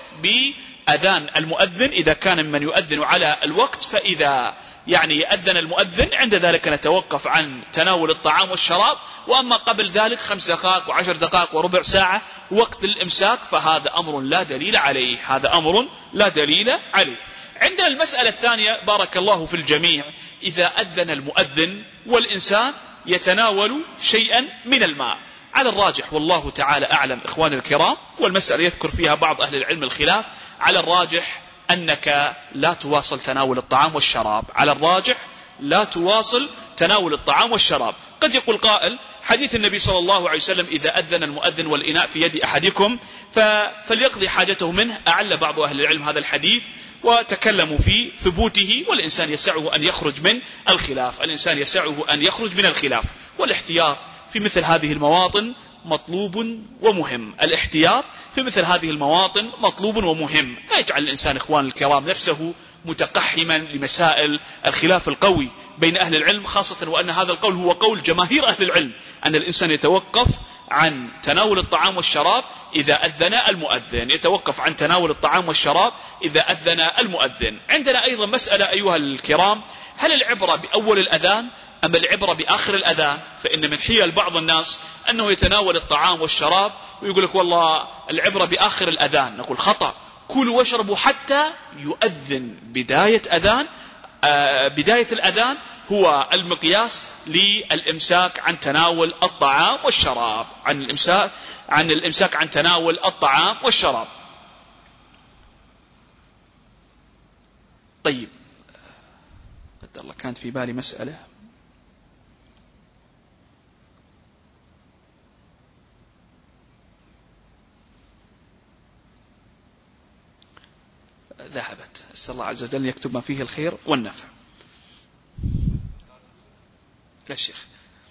بأذان المؤذن إذا كان من يؤذن على الوقت، فإذا يعني يأذن المؤذن عند ذلك نتوقف عن تناول الطعام والشراب. وأما قبل ذلك خمس دقائق وعشر دقائق وربع ساعة وقت الإمساك فهذا أمر لا دليل عليه، هذا أمر لا دليل عليه. عندنا المسألة الثانية بارك الله في الجميع: إذا أذن المؤذن والإنسان يتناول شيئا من الماء. على الراجح والله تعالى أعلم إخواني الكرام، والمسألة يذكر فيها بعض أهل العلم الخلاف، على الراجح أنك لا تواصل تناول الطعام والشراب. على الراجح لا تواصل تناول الطعام والشراب. قد يقول قائل: حديث النبي صلى الله عليه وسلم: إذا أذن المؤذن والإناء في يد أحدكم فليقضي حاجته منه. أعل بعض أهل العلم هذا الحديث وتكلموا في ثبوته، والإنسان يسعه أن يخرج من الخلاف، الإنسان يسعه أن يخرج من الخلاف. والاحتياط في مثل هذه المواطن مطلوب ومهم. الاحتياط في مثل هذه المواطن مطلوب ومهم. لا يجعل الإنسان إخوان الكرام نفسه متقحما لمسائل الخلاف القوي بين أهل العلم، خاصة وأن هذا القول هو قول جماهير أهل العلم، أن الإنسان يتوقف عن تناول الطعام والشراب إذا أذن المؤذن، يتوقف عن تناول الطعام والشراب إذا أذن المؤذن. عندنا أيضا مسألة أيها الكرام: هل العبرة بأول الأذان أم العبرة بآخر الأذان؟ فإن من حيل بعض الناس أنه يتناول الطعام والشراب ويقول لك والله العبرة بآخر الأذان. نقول خطأ. كلوا واشربوا حتى يؤذن. بداية أذان آه بداية الأذان هو المقياس للإمساك عن تناول الطعام والشراب، عن الإمساك عن الإمساك عن تناول الطعام والشراب. طيب، قدر الله كانت في بالي مسألة. ذهبت. أسأل الله عز وجل يكتب ما فيه الخير والنفع. لا شيخ،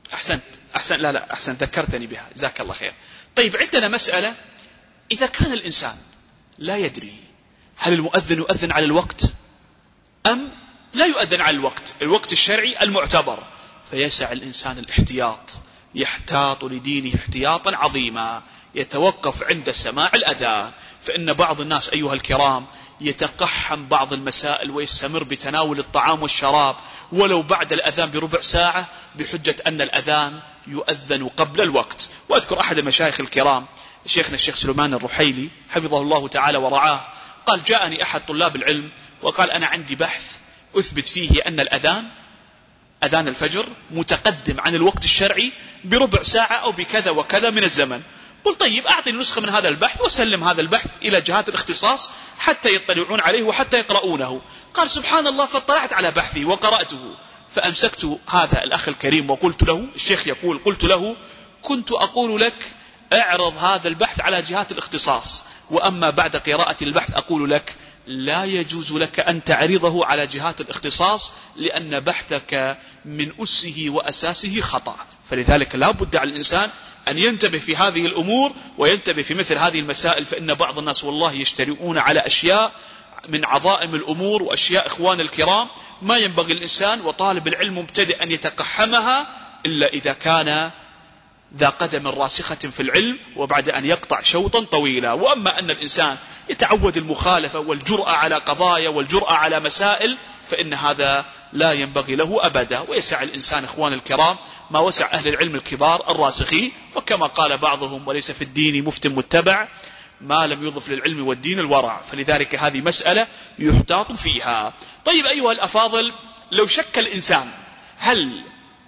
أحسنت أحسن لا لا أحسن ذكرتني بها، جزاك الله خير. طيب عندنا مسألة، إذا كان الإنسان لا يدري هل المؤذن يؤذن على الوقت أم لا يؤذن على الوقت، الوقت الشرعي المعتبر، فيسع الإنسان الاحتياط، يحتاط لدينه احتياطا عظيما، يتوقف عند سماع الأذان. فإن بعض الناس أيها الكرام يتقحم بعض المسائل ويستمر بتناول الطعام والشراب ولو بعد الأذان بربع ساعة بحجة أن الأذان يؤذن قبل الوقت. وأذكر أحد المشايخ الكرام شيخنا الشيخ سليمان الرحيلي حفظه الله تعالى ورعاه، قال جاءني أحد طلاب العلم وقال أنا عندي بحث أثبت فيه أن الأذان أذان الفجر متقدم عن الوقت الشرعي بربع ساعة أو بكذا وكذا من الزمن. قل طيب أعطني نسخة من هذا البحث وسلم هذا البحث إلى جهات الاختصاص حتى يطلعون عليه وحتى يقرؤونه. قال سبحان الله، فاطلعت على بحثي وقرأته، فأمسكت هذا الأخ الكريم وقلت له، الشيخ يقول، قلت له كنت أقول لك اعرض هذا البحث على جهات الاختصاص، وأما بعد قراءة البحث أقول لك لا يجوز لك أن تعرضه على جهات الاختصاص لأن بحثك من أسه وأساسه خطأ. فلذلك لا بد على الإنسان أن ينتبه في هذه الأمور وينتبه في مثل هذه المسائل، فإن بعض الناس والله يشترئون على أشياء من عظائم الأمور وأشياء إخوان الكرام ما ينبغي الإنسان وطالب العلم مبتدئ أن يتقحمها إلا إذا كان ذا قدم راسخة في العلم وبعد أن يقطع شوطا طويلا. وأما أن الإنسان يتعود المخالفة والجرأة على قضايا والجرأة على مسائل فإن هذا لا ينبغي له أبدا. ويسع الإنسان إخوان الكرام ما وسع أهل العلم الكبار الراسخين، وكما قال بعضهم وليس في الدين مفت متبع ما لم يضف للعلم والدين الورع. فلذلك هذه مسألة يحتاط فيها. طيب أيها الأفاضل، لو شك الإنسان هل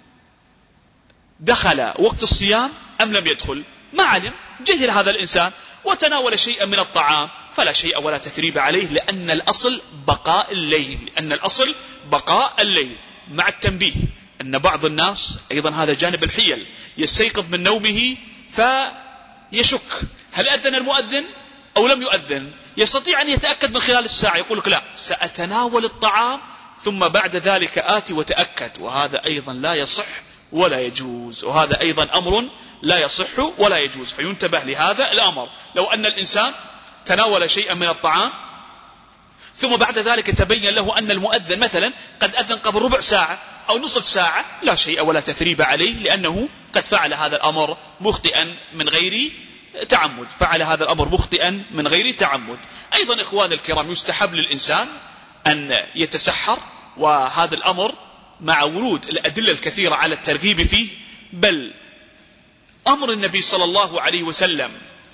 دخل وقت الصيام أم لم يدخل، ما علم، جهل هذا الإنسان وتناول شيئا من الطعام فلا شيء ولا تثريب عليه، لأن الأصل بقاء الليل، لأن الأصل بقاء الليل، مع التنبيه أن بعض الناس أيضا هذا جانب الحيل، يستيقظ من نومه فيشك هل أذن المؤذن أو لم يؤذن، يستطيع أن يتأكد من خلال الساعة، يقول لك لا سأتناول الطعام ثم بعد ذلك آتي وتأكد، وهذا أيضا لا يصح ولا يجوز، وهذا أيضا أمر لا يصح ولا يجوز. فينتبه لهذا الأمر. لو أن الإنسان تناول شيئا من الطعام ثم بعد ذلك تبين له أن المؤذن مثلا قد أذن قبل ربع ساعة أو نصف ساعة، لا شيء ولا تثريب عليه، لأنه قد فعل هذا الأمر مخطئا من غير تعمد، فعل هذا الأمر مخطئا من غير تعمد. أيضا إخوان الكرام يستحب للإنسان أن يتسحر، وهذا الأمر مع ورود الأدلة الكثيرة على الترغيب فيه، بل أمر النبي صلى الله عليه وسلم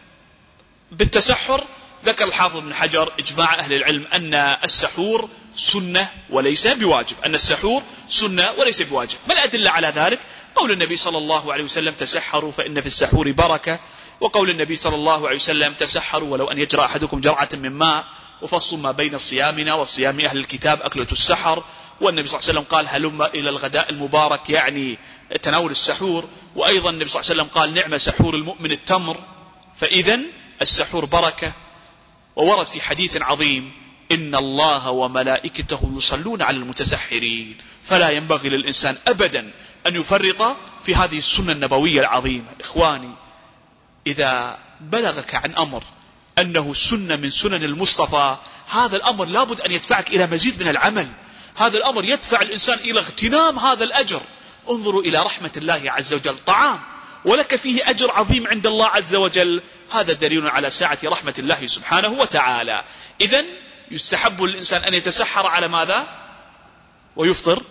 بالتسحر. ذكر الحافظ بن حجر إجماع أهل العلم أن السحور سنة وليس بواجب، أن السحور سنة وليس بواجب. ما الأدلة على ذلك؟ قول النبي صلى الله عليه وسلم تسحروا فإن في السحور بركة، وقول النبي صلى الله عليه وسلم تسحروا ولو أن يجرى أحدكم جرعة من ماء، وفصل ما بين صيامنا وصيام أهل الكتاب أكلة السحر. والنبي صلى الله عليه وسلم قال هلم إلى الغداء المبارك، يعني تناول السحور. وأيضا النبي صلى الله عليه وسلم قال نعم سحور المؤمن التمر، فإذن السحور بركة. وورد في حديث عظيم إن الله وملائكته يصلون على المتسحرين، فلا ينبغي للإنسان أبدا أن يفرط في هذه السنة النبوية العظيمة. إخواني، إذا بلغك عن أمر أنه سنة من سنن المصطفى، هذا الأمر لابد أن يدفعك إلى مزيد من العمل، هذا الأمر يدفع الإنسان إلى اغتنام هذا الأجر. انظروا إلى رحمة الله عز وجل، طعام ولك فيه أجر عظيم عند الله عز وجل، هذا دليل على سعة رحمة الله سبحانه وتعالى. إذن يستحب للإنسان أن يتسحر على ماذا ويفطر؟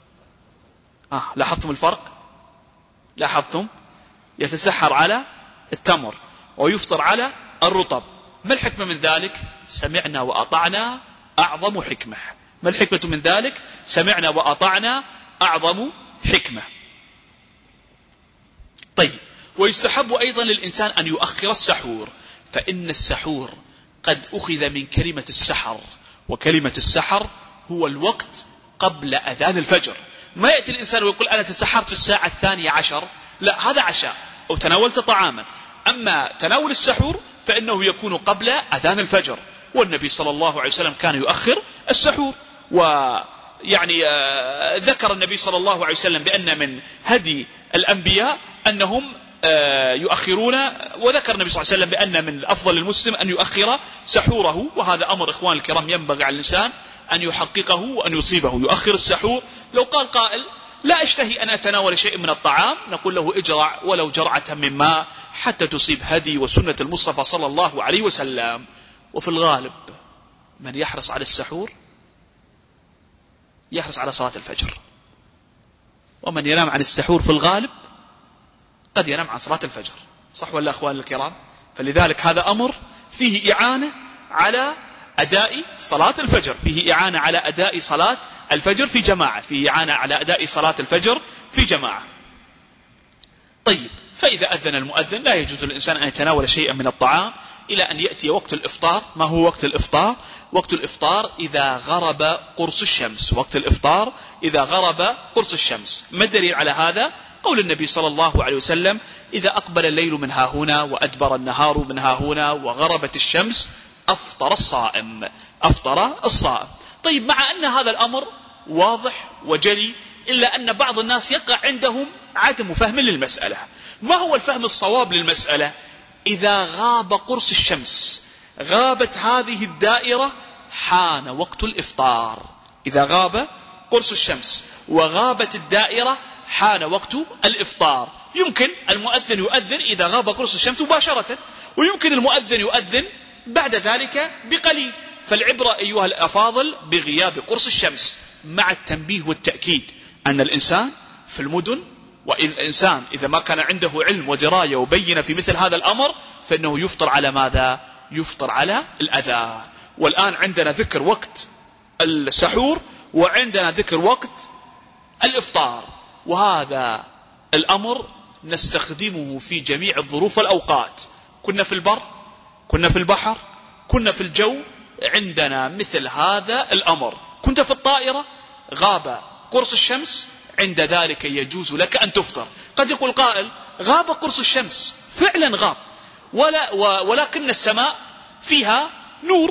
آه لاحظتم الفرق؟ لاحظتم؟ يتسحر على التمر ويفطر على الرطب. ما الحكمة من ذلك؟ سمعنا وأطعنا أعظم حكمة. ما الحكمة من ذلك؟ سمعنا وأطعنا أعظم حكمة. طيب، ويستحب أيضا للإنسان أن يؤخر السحور، فإن السحور قد أخذ من كلمة السحر، وكلمة السحر هو الوقت قبل أذان الفجر. ما يأتي الإنسان ويقول أنا تسحرت في الساعة الثانية عشر، لا، هذا عشاء أو تناولت طعاما. أما تناول السحور فإنه يكون قبل أذان الفجر، والنبي صلى الله عليه وسلم كان يؤخر السحور. ويعني ذكر النبي صلى الله عليه وسلم بأن من هدي الأنبياء أنهم يؤخرون، وذكر النبي صلى الله عليه وسلم بأن من الأفضل للمسلم أن يؤخر سحوره، وهذا أمر إخوان الكرام ينبغي على الإنسان أن يحققه وأن يصيبه، يؤخر السحور. لو قال قائل لا أشتهي أن أتناول شيء من الطعام، نقول له اجرع ولو جرعة من ماء حتى تصيب هدي وسنة المصطفى صلى الله عليه وسلم. وفي الغالب من يحرص على السحور يحرص على صلاة الفجر، ومن ينام عن السحور في الغالب قد ينام عن صلاة الفجر. صح ولا أخوان الكرام؟ فلذلك هذا أمر فيه إعانة على أداء صلاة الفجر، فيه إعانة على أداء صلاة الفجر في جماعة، فيه إعانة على أداء صلاة الفجر في جماعة. طيب، فإذا أذن المؤذن لا يجوز للإنسان أن يتناول شيئا من الطعام إلى أن يأتي وقت الإفطار. ما هو وقت الإفطار؟ وقت الإفطار إذا غرب قرص الشمس. وقت الإفطار إذا غرب قرص الشمس. ما الدليل على هذا؟ قول النبي صلى الله عليه وسلم: إذا أقبل الليل من ها هنا وأدبر النهار من ها هنا وغربت الشمس أفطر الصائم. أفطر الصائم. طيب، مع أن هذا الأمر واضح وجلي، إلا أن بعض الناس يقع عندهم عدم فهم للمسألة. ما هو الفهم الصواب للمسألة؟ إذا غاب قرص الشمس، غابت هذه الدائرة، حان وقت الإفطار. إذا غاب قرص الشمس وغابت الدائرة حان وقت الإفطار. يمكن المؤذن يؤذن إذا غاب قرص الشمس مباشرة، ويمكن المؤذن يؤذن بعد ذلك بقليل. فالعبرة أيها الأفاضل بغياب قرص الشمس، مع التنبيه والتأكيد أن الإنسان في المدن، والإنسان إذا ما كان عنده علم ودراية وبينة في مثل هذا الأمر فإنه يفطر على ماذا؟ يفطر على الأذان. والآن عندنا ذكر وقت السحور وعندنا ذكر وقت الإفطار، وهذا الأمر نستخدمه في جميع الظروف والأوقات. كنا في البر، كنا في البحر، كنا في الجو، عندنا مثل هذا الأمر. كنت في الطائرة، غاب قرص الشمس، عند ذلك يجوز لك أن تفطر. قد يقول قائل: غاب قرص الشمس، فعلا غاب، ولا ولكن السماء فيها نور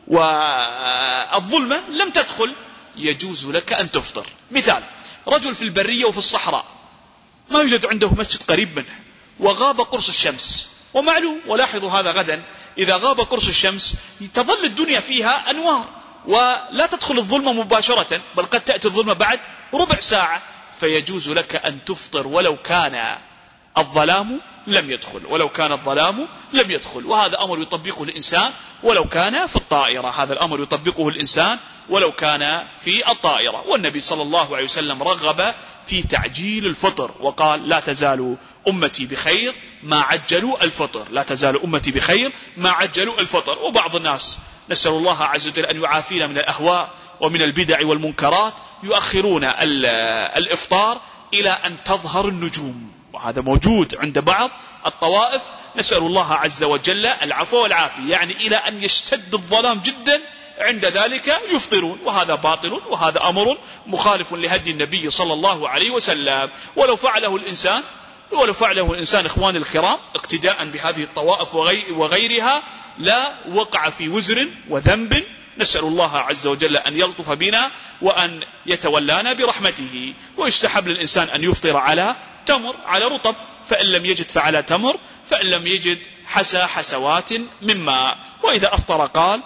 والظلمة لم تدخل، يجوز لك أن تفطر. مثال: رجل في البرية وفي الصحراء ما يوجد عنده مسجد قريب منه، وغاب قرص الشمس، ومعلوم ولاحظوا هذا غدا، إذا غاب قرص الشمس تظل الدنيا فيها أنوار ولا تدخل الظلمة مباشرة، بل قد تأتي الظلمة بعد ربع ساعة، فيجوز لك أن تفطر ولو كان الظلام لم يدخل، ولو كان الظلام لم يدخل. وهذا أمر يطبقه الإنسان ولو كان في الطائرة، هذا الأمر يطبقه الإنسان ولو كان في الطائرة. والنبي صلى الله عليه وسلم رغب في تعجيل الفطر وقال: لا تزال أمتي بخير ما عجلوا الفطر، لا تزال أمتي بخير ما عجلوا الفطر. وبعض الناس نسأل الله عز وجل أن يعافينا من الأهواء ومن البدع والمنكرات يؤخرون الإفطار إلى أن تظهر النجوم، وهذا موجود عند بعض الطوائف، نسأل الله عز وجل العفو والعافية، يعني إلى أن يشتد الظلام جدا عند ذلك يفطرون، وهذا باطل، وهذا أمر مخالف لهدي النبي صلى الله عليه وسلم. ولو فعله الإنسان ولو فعله الإنسان إخواني الكرام اقتداء بهذه الطوائف وغيرها لا وقع في وزر وذنب. نسأل الله عز وجل أن يلطف بنا وأن يتولانا برحمته. ويستحب للإنسان أن يفطر على تمر، على رطب، فإن لم يجد فعلى تمر، فإن لم يجد حسى حسوات من ماء. وإذا أفطر قال: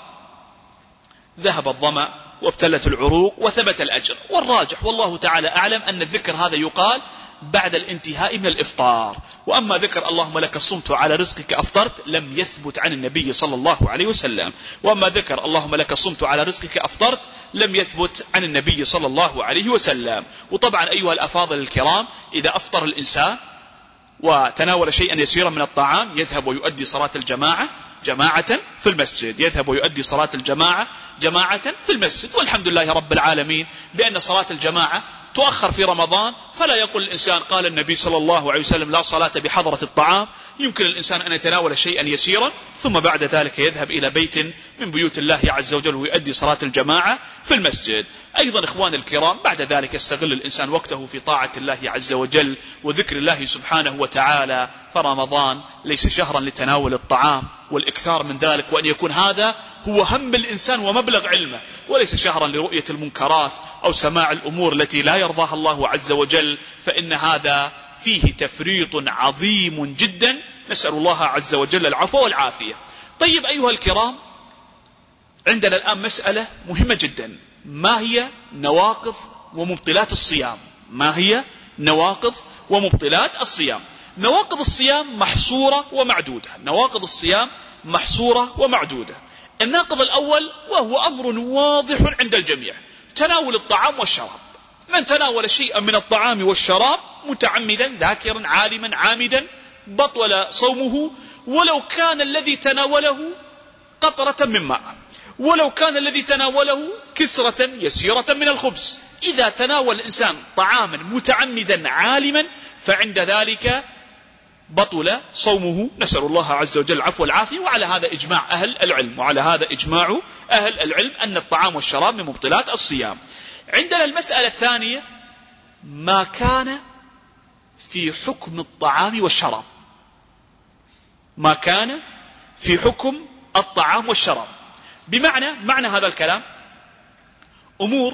ذهب الظمأ وابتلت العروق وثبت الأجر. والراجح والله تعالى أعلم أن الذكر هذا يقال بعد الانتهاء من الإفطار. وأما ذكر اللهم لك صمت على رزقك أفطرت لم يثبت عن النبي صلى الله عليه وسلم. وأما ذكر اللهم لك صمت على رزقك أفطرت لم يثبت عن النبي صلى الله عليه وسلم. وطبعا أيها الأفاضل الكرام، إذا أفطر الإنسان وتناول شيئا يسيرا من الطعام يذهب ويؤدي صلاة الجماعة جماعة في المسجد، يذهب ويؤدي صلاة الجماعة جماعة في المسجد. والحمد لله رب العالمين بأن صلاة الجماعة تؤخر في رمضان، فلا يقول الإنسان قال النبي صلى الله عليه وسلم لا صلاة بحضرة الطعام. يمكن الإنسان أن يتناول شيئا يسيرا ثم بعد ذلك يذهب إلى بيت من بيوت الله عز وجل ويؤدي صلاة الجماعة في المسجد. أيضا إخوان الكرام، بعد ذلك يستغل الإنسان وقته في طاعة الله عز وجل وذكر الله سبحانه وتعالى. فرمضان ليس شهرا لتناول الطعام والإكثار من ذلك، وأن يكون هذا هو هم الإنسان ومبلغ علمه، وليس شهرا لرؤية المنكرات أو سماع الأمور التي لا يرضاها الله عز وجل، فإن هذا فيه تفريط عظيم جدا، نسأل الله عز وجل العفو والعافية. طيب أيها الكرام، عندنا الآن مسألة مهمة جدا، ما هي نواقض ومبطلات الصيام؟ ما هي نواقض ومبطلات الصيام؟ نواقض الصيام محصورة ومعدودة، نواقض الصيام محصورة ومعدودة. الناقض الأول وهو أمر واضح عند الجميع، تناول الطعام والشراب. من تناول شيئا من الطعام والشراب متعمدا ذاكرا عالما عامدا بطل صومه، ولو كان الذي تناوله قطرة من ماء، ولو كان الذي تناوله كسرة يسيرة من الخبز. إذا تناول الإنسان طعاما متعمدا عالما فعند ذلك بطل صومه، نسأل الله عز وجل العفو والعافية. وعلى هذا إجماع أهل العلم، وعلى هذا إجماع أهل العلم أن الطعام والشراب من مبطلات الصيام. عندنا المسألة الثانية، ما كان في حكم الطعام والشراب، ما كان في حكم الطعام والشراب. بمعنى معنى هذا الكلام أمور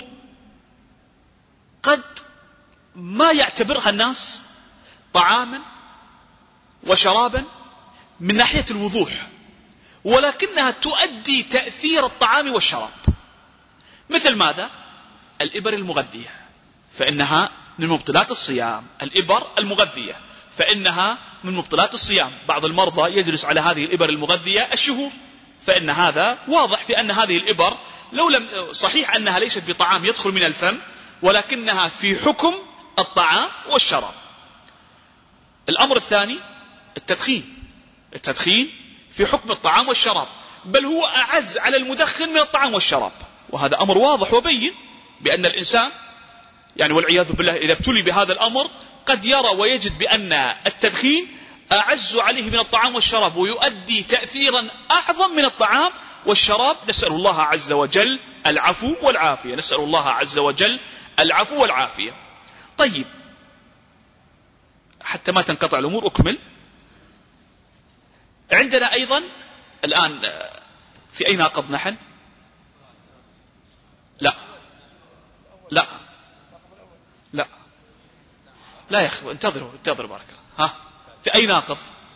قد ما يعتبرها الناس طعاما وشرابا من ناحية الوضوح، ولكنها تؤدي تأثير الطعام والشراب. مثل ماذا؟ الإبر المغذية فإنها من مبطلات الصيام، الإبر المغذية فإنها من مبطلات الصيام. بعض المرضى يجلس على هذه الإبر المغذية الشهور، فإن هذا واضح في أن هذه الإبر لو لم صحيح أنها ليست بطعام يدخل من الفم، ولكنها في حكم الطعام والشراب. الأمر الثاني التدخين، التدخين في حكم الطعام والشراب، بل هو أعز على المدخن من الطعام والشراب. وهذا أمر واضح وبين بأن الإنسان يعني والعياذ بالله إذا ابتلي بهذا الأمر قد يرى ويجد بأن التدخين أعز عليه من الطعام والشراب، ويؤدي تأثيرا أعظم من الطعام والشراب. نسأل الله عز وجل العفو والعافية، نسأل الله عز وجل العفو والعافية. طيب حتى ما تنقطع الأمور أكمل. عندنا أيضا الآن في أي ناقض نحن؟ لا لا لا لا يا أخي انتظروا انتظروا بارك الله. ها في أي ناقض؟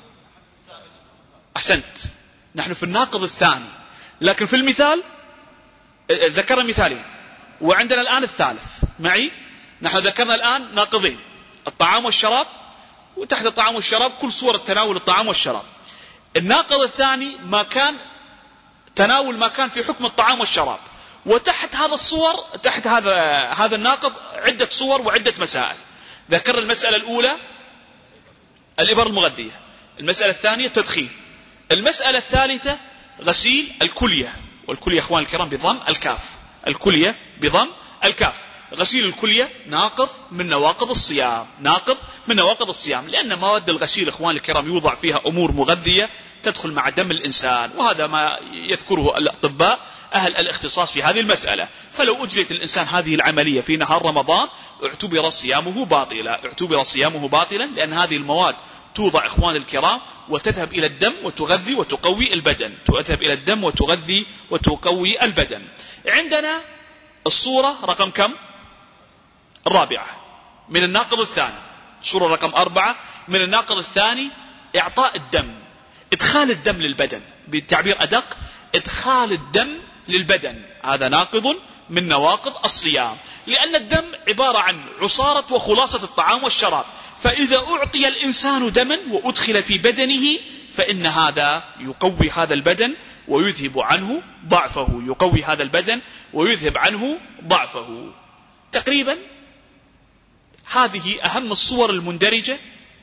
أحسنت، نحن في الناقض الثاني، لكن في المثال ذكرنا مثالين وعندنا الآن الثالث معي. نحن ذكرنا الآن ناقضين، الطعام والشراب، وتحت الطعام والشراب كل صور التناول الطعام والشراب. الناقض الثاني ما كان تناول ما كان في حكم الطعام والشراب، وتحت هذا الصور تحت هذا هذا الناقض عدة صور وعدة مسائل. ذكر المسألة الأولى الإبر المغذية، المسألة الثانية التدخين، المسألة الثالثة غسيل الكلية، والكلية أخوان الكرام بضم الكاف، الكلية بضم الكاف. غسيل الكلية ناقض من نواقض الصيام، ناقض من نواقض الصيام، لأن مواد الغسيل أخوان الكرام يوضع فيها أمور مغذية تدخل مع دم الإنسان، وهذا ما يذكره الأطباء أهل الاختصاص في هذه المسألة. فلو أجريت الإنسان هذه العملية في نهار رمضان اعتبر صيامه باطلا، اعتبر صيامه باطلا، لأن هذه المواد توضع إخوان الكرام وتذهب إلى الدم وتغذي وتقوي البدن، تذهب إلى الدم وتغذي وتقوي البدن. عندنا الصورة رقم كم؟ الرابعة من الناقض الثاني، صورة رقم أربعة من الناقض الثاني إعطاء الدم، إدخال الدم للبدن، بالتعبير أدق إدخال الدم للبدن، هذا ناقض من نواقض الصيام، لأن الدم عبارة عن عصارة وخلاصة الطعام والشراب، فإذا أعطي الإنسان دما وأدخل في بدنه فإن هذا يقوي هذا البدن ويذهب عنه ضعفه، يقوي هذا البدن ويذهب عنه ضعفه. تقريبا هذه أهم الصور المندرجة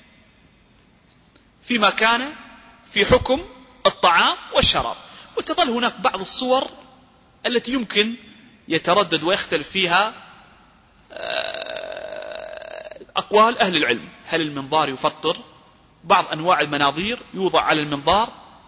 فيما كان في حكم الطعام والشراب. وتظل هناك بعض الصور التي يمكن يتردد ويختلف فيها أقوال أهل العلم. هل المنظار يفطر؟ بعض أنواع المناظير يوضع على المنظار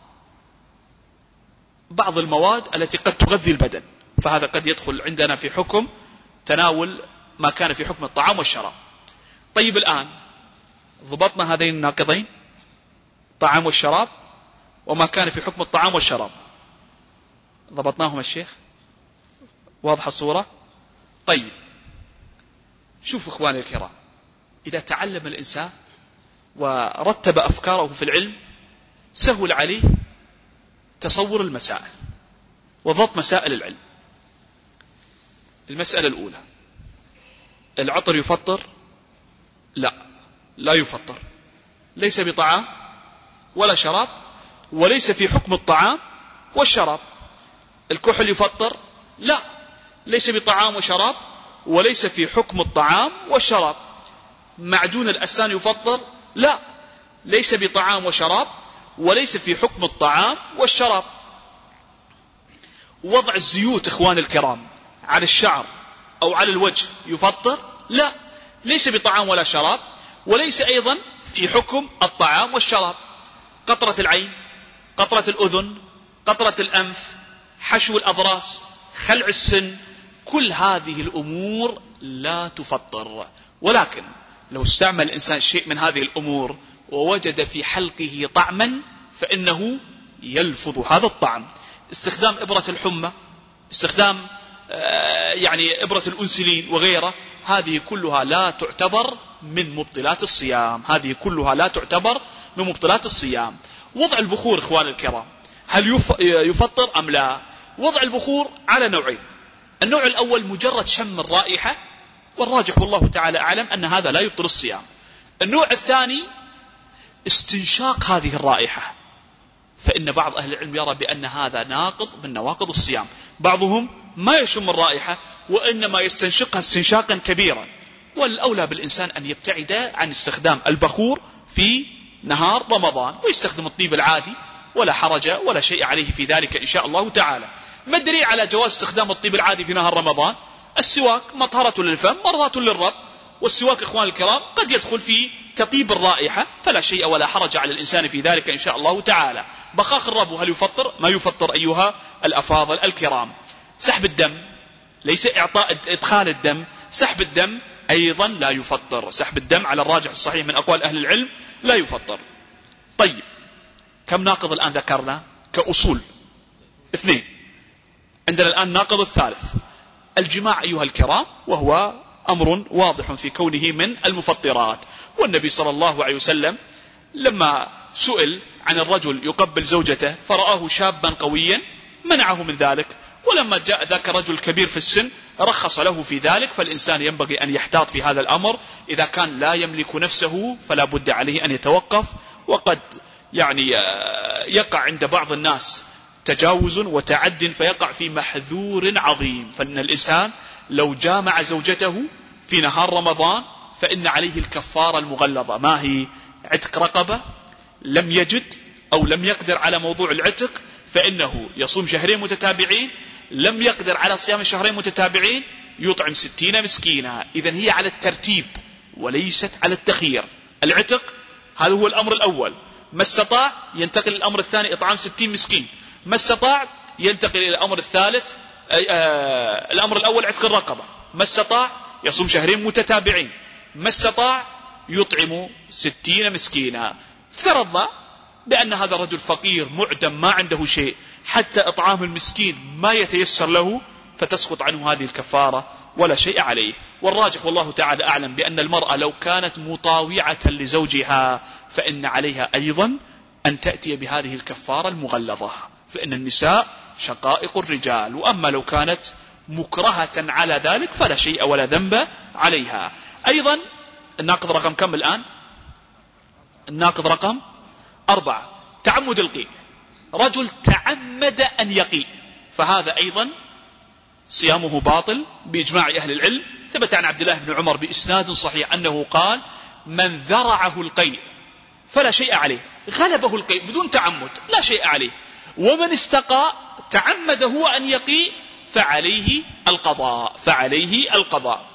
بعض المواد التي قد تغذي البدن، فهذا قد يدخل عندنا في حكم تناول ما كان في حكم الطعام والشراب. طيب الآن ضبطنا هذين الناقضين، الطعام والشراب وما كان في حكم الطعام والشراب، ضبطناهم الشيخ؟ واضحة الصورة؟ طيب شوفوا إخواني الكرام، إذا تعلم الإنسان ورتب أفكاره في العلم سهل عليه تصور المسائل وضبط مسائل العلم. المسألة الأولى: العطر يفطر؟ لا، لا يفطر، ليس بطعام ولا شراب، وليس في حكم الطعام والشراب. الكحل يفطر؟ لا، ليس بطعام وشراب، وليس في حكم الطعام والشراب. معجون الأسنان يفطر؟ لا، ليس بطعام وشراب، وليس في حكم الطعام والشراب. وضع الزيوت إخوان الكرام على الشعر أو على الوجه يفطر؟ لا، ليس بطعام ولا شراب، وليس أيضا في حكم الطعام والشراب. قطرة العين، قطرة الأذن، قطرة الأنف، حشو الأضراس، خلع السن، كل هذه الأمور لا تفطر. ولكن لو استعمل الإنسان شيء من هذه الأمور ووجد في حلقه طعما فإنه يلفظ هذا الطعم. استخدام إبرة الحمى، استخدام يعني إبرة الأنسلين وغيره، هذه كلها لا تعتبر من مبطلات الصيام، هذه كلها لا تعتبر من مبطلات الصيام. وضع البخور إخوان الكرام هل يفطر أم لا؟ وضع البخور على نوعين: النوع الأول مجرد شم الرائحة، والراجح والله تعالى أعلم أن هذا لا يبطل الصيام. النوع الثاني استنشاق هذه الرائحة، فإن بعض أهل العلم يرى بأن هذا ناقض من نواقض الصيام. بعضهم ما يشم الرائحة وإنما يستنشقها استنشاقا كبيرا. والأولى بالإنسان أن يبتعد عن استخدام البخور في نهار رمضان ويستخدم الطيب العادي، ولا حرج ولا شيء عليه في ذلك إن شاء الله تعالى. ما الدليل على جواز استخدام الطيب العادي في نهار رمضان؟ السواك مطهرة للفم مرضاة للرب، والسواك إخوان الكرام قد يدخل في تطيب الرائحة، فلا شيء ولا حرج على الإنسان في ذلك إن شاء الله تعالى. بخاخ الرب هل يفطر؟ ما يفطر أيها الأفاضل الكرام. سحب الدم، ليس إعطاء إدخال الدم، سحب الدم أيضا لا يفطر. سحب الدم على الراجح الصحيح من أقوال أهل العلم لا يفطر. طيب، كم ناقض الآن ذكرنا كأصول؟ اثنين. عندنا الآن ناقض الثالث: الجماع أيها الكرام، وهو أمر واضح في كونه من المفطرات. والنبي صلى الله عليه وسلم لما سئل عن الرجل يقبل زوجته فرآه شابا قويا منعه من ذلك، ولما جاء ذاك رجل كبير في السن رخص له في ذلك. فالإنسان ينبغي أن يحتاط في هذا الأمر. إذا كان لا يملك نفسه فلا بد عليه أن يتوقف. وقد يعني يقع عند بعض الناس تجاوز وتعد فيقع في محذور عظيم. فإن الإنسان لو جامع زوجته في نهار رمضان فإن عليه الكفارة المغلظة. ما هي؟ عتق رقبة، لم يجد أو لم يقدر على موضوع العتق فإنه يصوم شهرين متتابعين، لم يقدر على صيام شهرين متتابعين يطعم ستين مسكينا. إذن هي على الترتيب وليست على التخيير. العتق هذا هو الأمر الأول، ما استطاع ينتقل إلى الأمر الثاني إطعام ستين مسكين، ما استطاع ينتقل إلى الأمر الثالث آه الأمر الأول عتق الرقبة، ما استطاع يصوم شهرين متتابعين، ما استطاع يطعم ستين مسكينا. افترضنا بأن هذا الرجل فقير معدم ما عنده شيء، حتى إطعام المسكين ما يتيسر له، فتسقط عنه هذه الكفارة ولا شيء عليه. والراجح والله تعالى أعلم بأن المرأة لو كانت مطاوعة لزوجها فإن عليها أيضا أن تأتي بهذه الكفارة المغلظة، فإن النساء شقائق الرجال. وأما لو كانت مكرهة على ذلك فلا شيء ولا ذنب عليها. أيضا الناقض رقم كم الآن؟ الناقض رقم أربعة: تعمد القيء. رجل تعمد أن يقيء فهذا أيضا صيامه باطل بإجماع أهل العلم. ثبت عن عبد الله بن عمر بإسناد صحيح أنه قال: من ذرعه القيء فلا شيء عليه، غلبه القيء بدون تعمد لا شيء عليه، ومن استقى تعمد هو أن يقيء فعليه القضاء فعليه القضاء.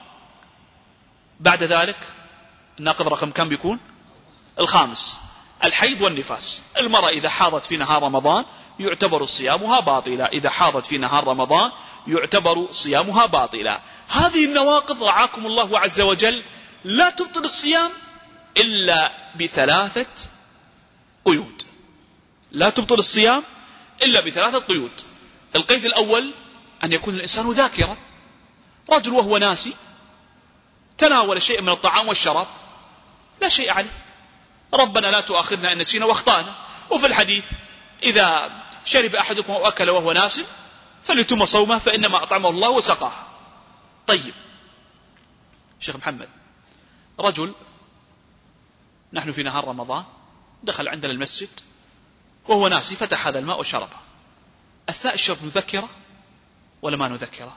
بعد ذلك الناقض رقم كم بيكون؟ الخامس: الحيض والنفاس. المرأة إذا حاضت في نهار رمضان يعتبر صيامها باطلا، إذا حاضت في نهار رمضان يعتبر صيامها باطلا. هذه النواقض رعاكم الله عز وجل لا تبطل الصيام إلا بثلاثة قيود، لا تبطل الصيام إلا بثلاثة قيود. القيد الأول أن يكون الإنسان ذاكرا، رجل وهو ناسي تناول شيء من الطعام والشراب لا شيء عليه، ربنا لا تؤاخذنا إن نسينا واخطأنا. وفي الحديث إذا شرب أحدكم أو أكل وهو ناسٍ فليتم صومه فإنما أطعمه الله وسقاه. طيب شيخ محمد، رجل نحن في نهار رمضان دخل عندنا المسجد وهو ناسي، فتح هذا الماء وشربه، أثناء الشرب نذكره ولا ما نذكره؟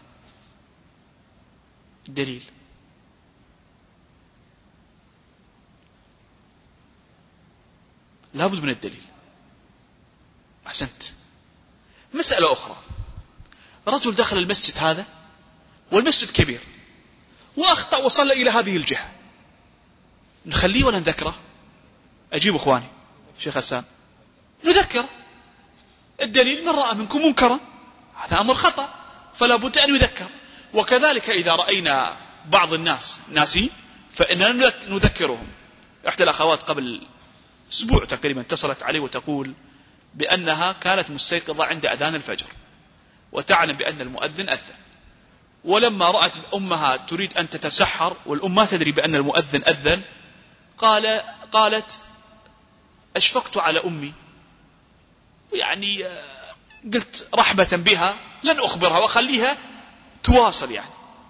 الدليل. لابد من الدليل. أحسنت. مسألة أخرى، رجل دخل المسجد هذا والمسجد كبير وأخطأ وصل إلى هذه الجهة، نخليه ولا نذكره؟ أجيب أخواني شيخ حسان، نذكره. الدليل: من رأى منكم منكرا، هذا أمر خطأ فلا بد أن يذكر. وكذلك إذا رأينا بعض الناس ناسين فإننا نذكرهم. إحدى الأخوات قبل أسبوع تقريبا اتصلت علي وتقول بأنها كانت مستيقظة عند أذان الفجر وتعلم بأن المؤذن أذن، ولما رأت أمها تريد أن تتسحر والأم ما تدري بأن المؤذن أذن، قال قالت: أشفقت على أمي، يعني قلت رحمة بها لن أخبرها وأخليها تواصل يعني،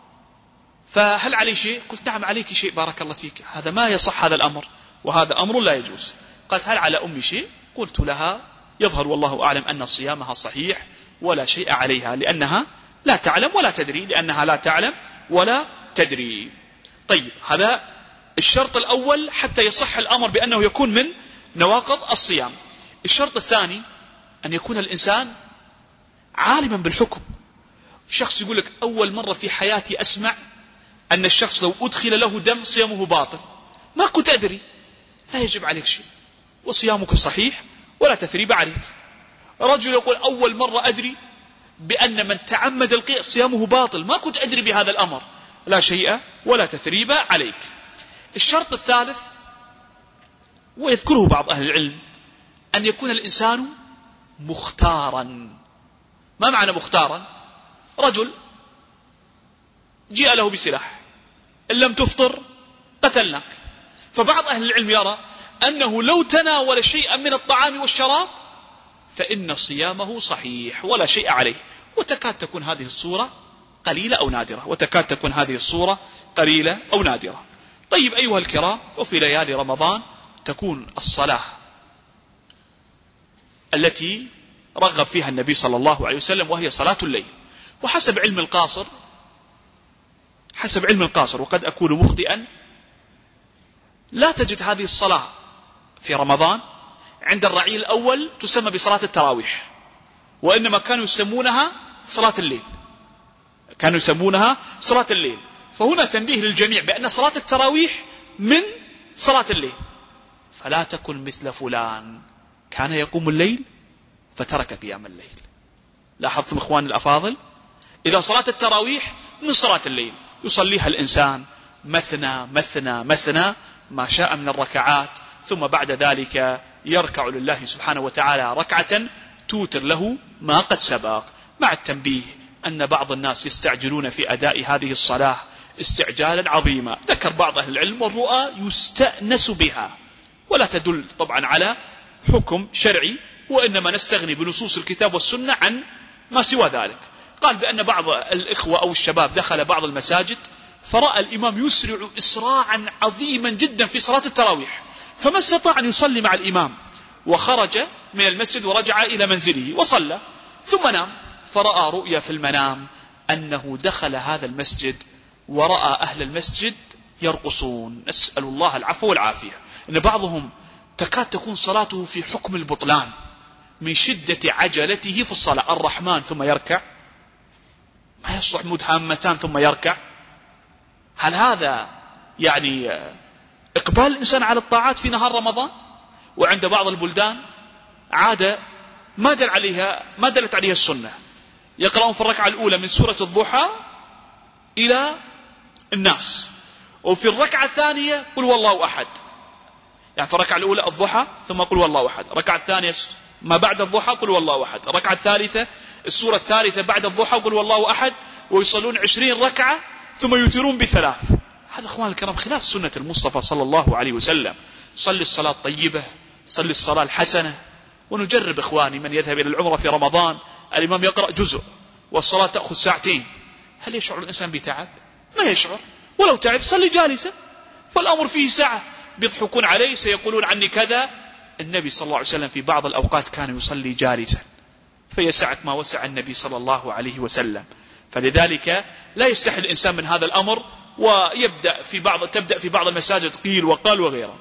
فهل علي شيء؟ قلت: نعم عليك شيء بارك الله فيك، هذا ما يصح هذا الأمر وهذا أمر لا يجوز. قالت: هل على أمي شيء؟ قلت لها: يظهر والله أعلم أن صيامها صحيح ولا شيء عليها، لأنها لا تعلم ولا تدري، لأنها لا تعلم ولا تدري. طيب هذا الشرط الأول حتى يصح الأمر بأنه يكون من نواقض الصيام. الشرط الثاني أن يكون الإنسان عالما بالحكم. شخص يقول لك: أول مرة في حياتي أسمع أن الشخص لو أدخل له دم صيامه باطل، ما كنت أدري. لا يجب عليك شيء وصيامك صحيح ولا تثريب عليك. رجل يقول: أول مرة أدري بأن من تعمد القيء صيامه باطل، ما كنت أدري بهذا الأمر، لا شيء ولا تثريب عليك. الشرط الثالث ويذكره بعض أهل العلم أن يكون الإنسان مختارا. ما معنى مختارا؟ رجل جاء له بسلاح، إن لم تفطر قتلناك، فبعض أهل العلم يرى أنه لو تناول شيئا من الطعام والشراب فإن صيامه صحيح ولا شيء عليه. وتكاد تكون هذه الصورة قليلة أو نادرة، وتكاد تكون هذه الصورة قليلة أو نادرة. طيب أيها الكرام، وفي ليالي رمضان تكون الصلاة التي رغب فيها النبي صلى الله عليه وسلم وهي صلاة الليل. وحسب علم القاصر حسب علم القاصر وقد أكون مخطئا، لا تجد هذه الصلاة في رمضان عند الرعيل الأول تسمى بصلاة التراويح، وإنما كانوا يسمونها صلاة الليل، كانوا يسمونها صلاة الليل. فهنا تنبيه للجميع بأن صلاة التراويح من صلاة الليل. فلا تكن مثل فلان كان يقوم الليل فترك قيام الليل. لاحظتم إخواني الأفاضل؟ إذا صلاة التراويح من صلاة الليل يصليها الإنسان مثنى مثنى مثنى ما شاء من الركعات، ثم بعد ذلك يركع لله سبحانه وتعالى ركعة توتر له ما قد سبق، مع التنبيه أن بعض الناس يستعجلون في أداء هذه الصلاة استعجالا عظيما. ذكر بعض أهل العلم: والرؤى يستأنس بها، ولا تدل طبعا على حكم شرعي، وإنما نستغني بنصوص الكتاب والسنة عن ما سوى ذلك. قال بأن بعض الإخوة أو الشباب دخل بعض المساجد فرأى الإمام يسرع إسراعا عظيما جدا في صلاة التراويح، فما استطاع أن يصلي مع الإمام، وخرج من المسجد ورجع إلى منزله وصلى، ثم نام. فرأى رؤيا في المنام أنه دخل هذا المسجد ورأى أهل المسجد يرقصون، نسأل الله العفو والعافية. إن بعضهم تكاد تكون صلاته في حكم البطلان من شدة عجلته في الصلاة. الرحمن ثم يركع، ما يصلح مدهامتان ثم يركع. هل هذا يعني إقبال الإنسان على الطاعات في نهار رمضان؟ وعند بعض البلدان عادة ما دل عليها ما دلت عليها السنة، يقرأون في الركعة الأولى من سورة الضحى إلى الناس، وفي الركعة الثانية قل والله أحد. يعني في الركعة الأولى الضحى ثم قل والله أحد، الركعة الثانية ما بعد الضحى قل والله أحد، الركعة الثالثة السورة الثالثة بعد الضحى قل والله أحد، ويصلون عشرين ركعة ثم يوترون بثلاث. هذا أخوان الكرام خلاف سنة المصطفى صلى الله عليه وسلم. صل الصلاة الطيبة، صل الصلاة الحسنة. ونجرب إخواني من يذهب إلى العمرة في رمضان الإمام يقرأ جزء والصلاة تأخذ ساعتين، هل يشعر الإنسان بتعب؟ ما يشعر، ولو تعب صلي جالسا، فالأمر فيه سعة. بيضحكون عليه سيقولون عني كذا، النبي صلى الله عليه وسلم في بعض الأوقات كان يصلي جالسا، فيسعك ما وسع النبي صلى الله عليه وسلم. فلذلك لا يستحي الإنسان من هذا الأمر، ويبدأ في بعض تبدأ في بعض المساجد قيل وقال وغيره.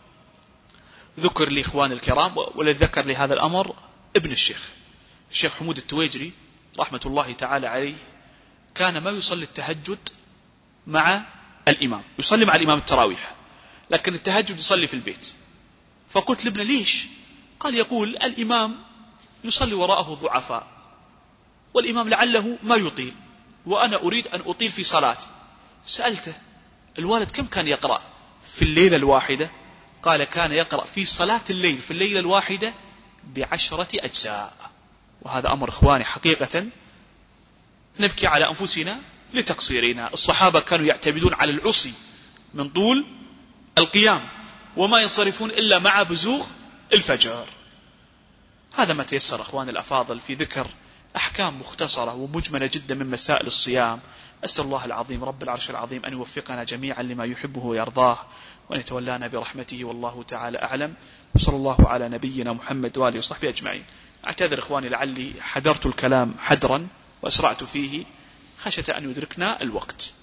ذكر لي إخوان الكرام، والذي ذكر لي هذا الأمر ابن الشيخ الشيخ حمود التويجري رحمة الله تعالى عليه، كان ما يصلي التهجد مع الإمام، يصلي مع الإمام التراويح، لكن التهجد يصلي في البيت. فقلت لابن ليش؟ قال يقول الإمام يصلي وراءه ضعفاء، والإمام لعله ما يطيل، وأنا أريد أن أطيل في صلاتي. سألته الوالد كم كان يقرأ في الليلة الواحدة؟ قال كان يقرأ في صلاة الليل في الليلة الواحدة بعشرة أجزاء. وهذا أمر إخواني حقيقة نبكي على أنفسنا لتقصيرنا. الصحابة كانوا يعتمدون على العصي من طول القيام، وما ينصرفون إلا مع بزوغ الفجر. هذا ما تيسر أخواني الأفاضل في ذكر أحكام مختصرة ومجملة جدا من مسائل الصيام. أسأل الله العظيم رب العرش العظيم أن يوفقنا جميعا لما يحبه ويرضاه، وأن يتولانا برحمته، والله تعالى أعلم. وصلى الله على نبينا محمد وآله وصحبه أجمعين. أعتذر إخواني لعلي حذرت الكلام حدرا وأسرعت فيه خشية أن يدركنا الوقت.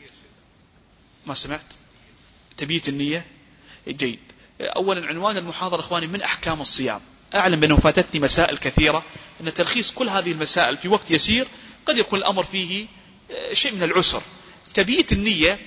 ما سمعت؟ تبييت النية جيد. أولا عنوان المحاضرة إخواني من أحكام الصيام. أعلم بأنه فاتتني مسائل كثيرة، أن تلخيص كل هذه المسائل في وقت يسير قد يكون الأمر فيه شيء من العسر. تبييت النية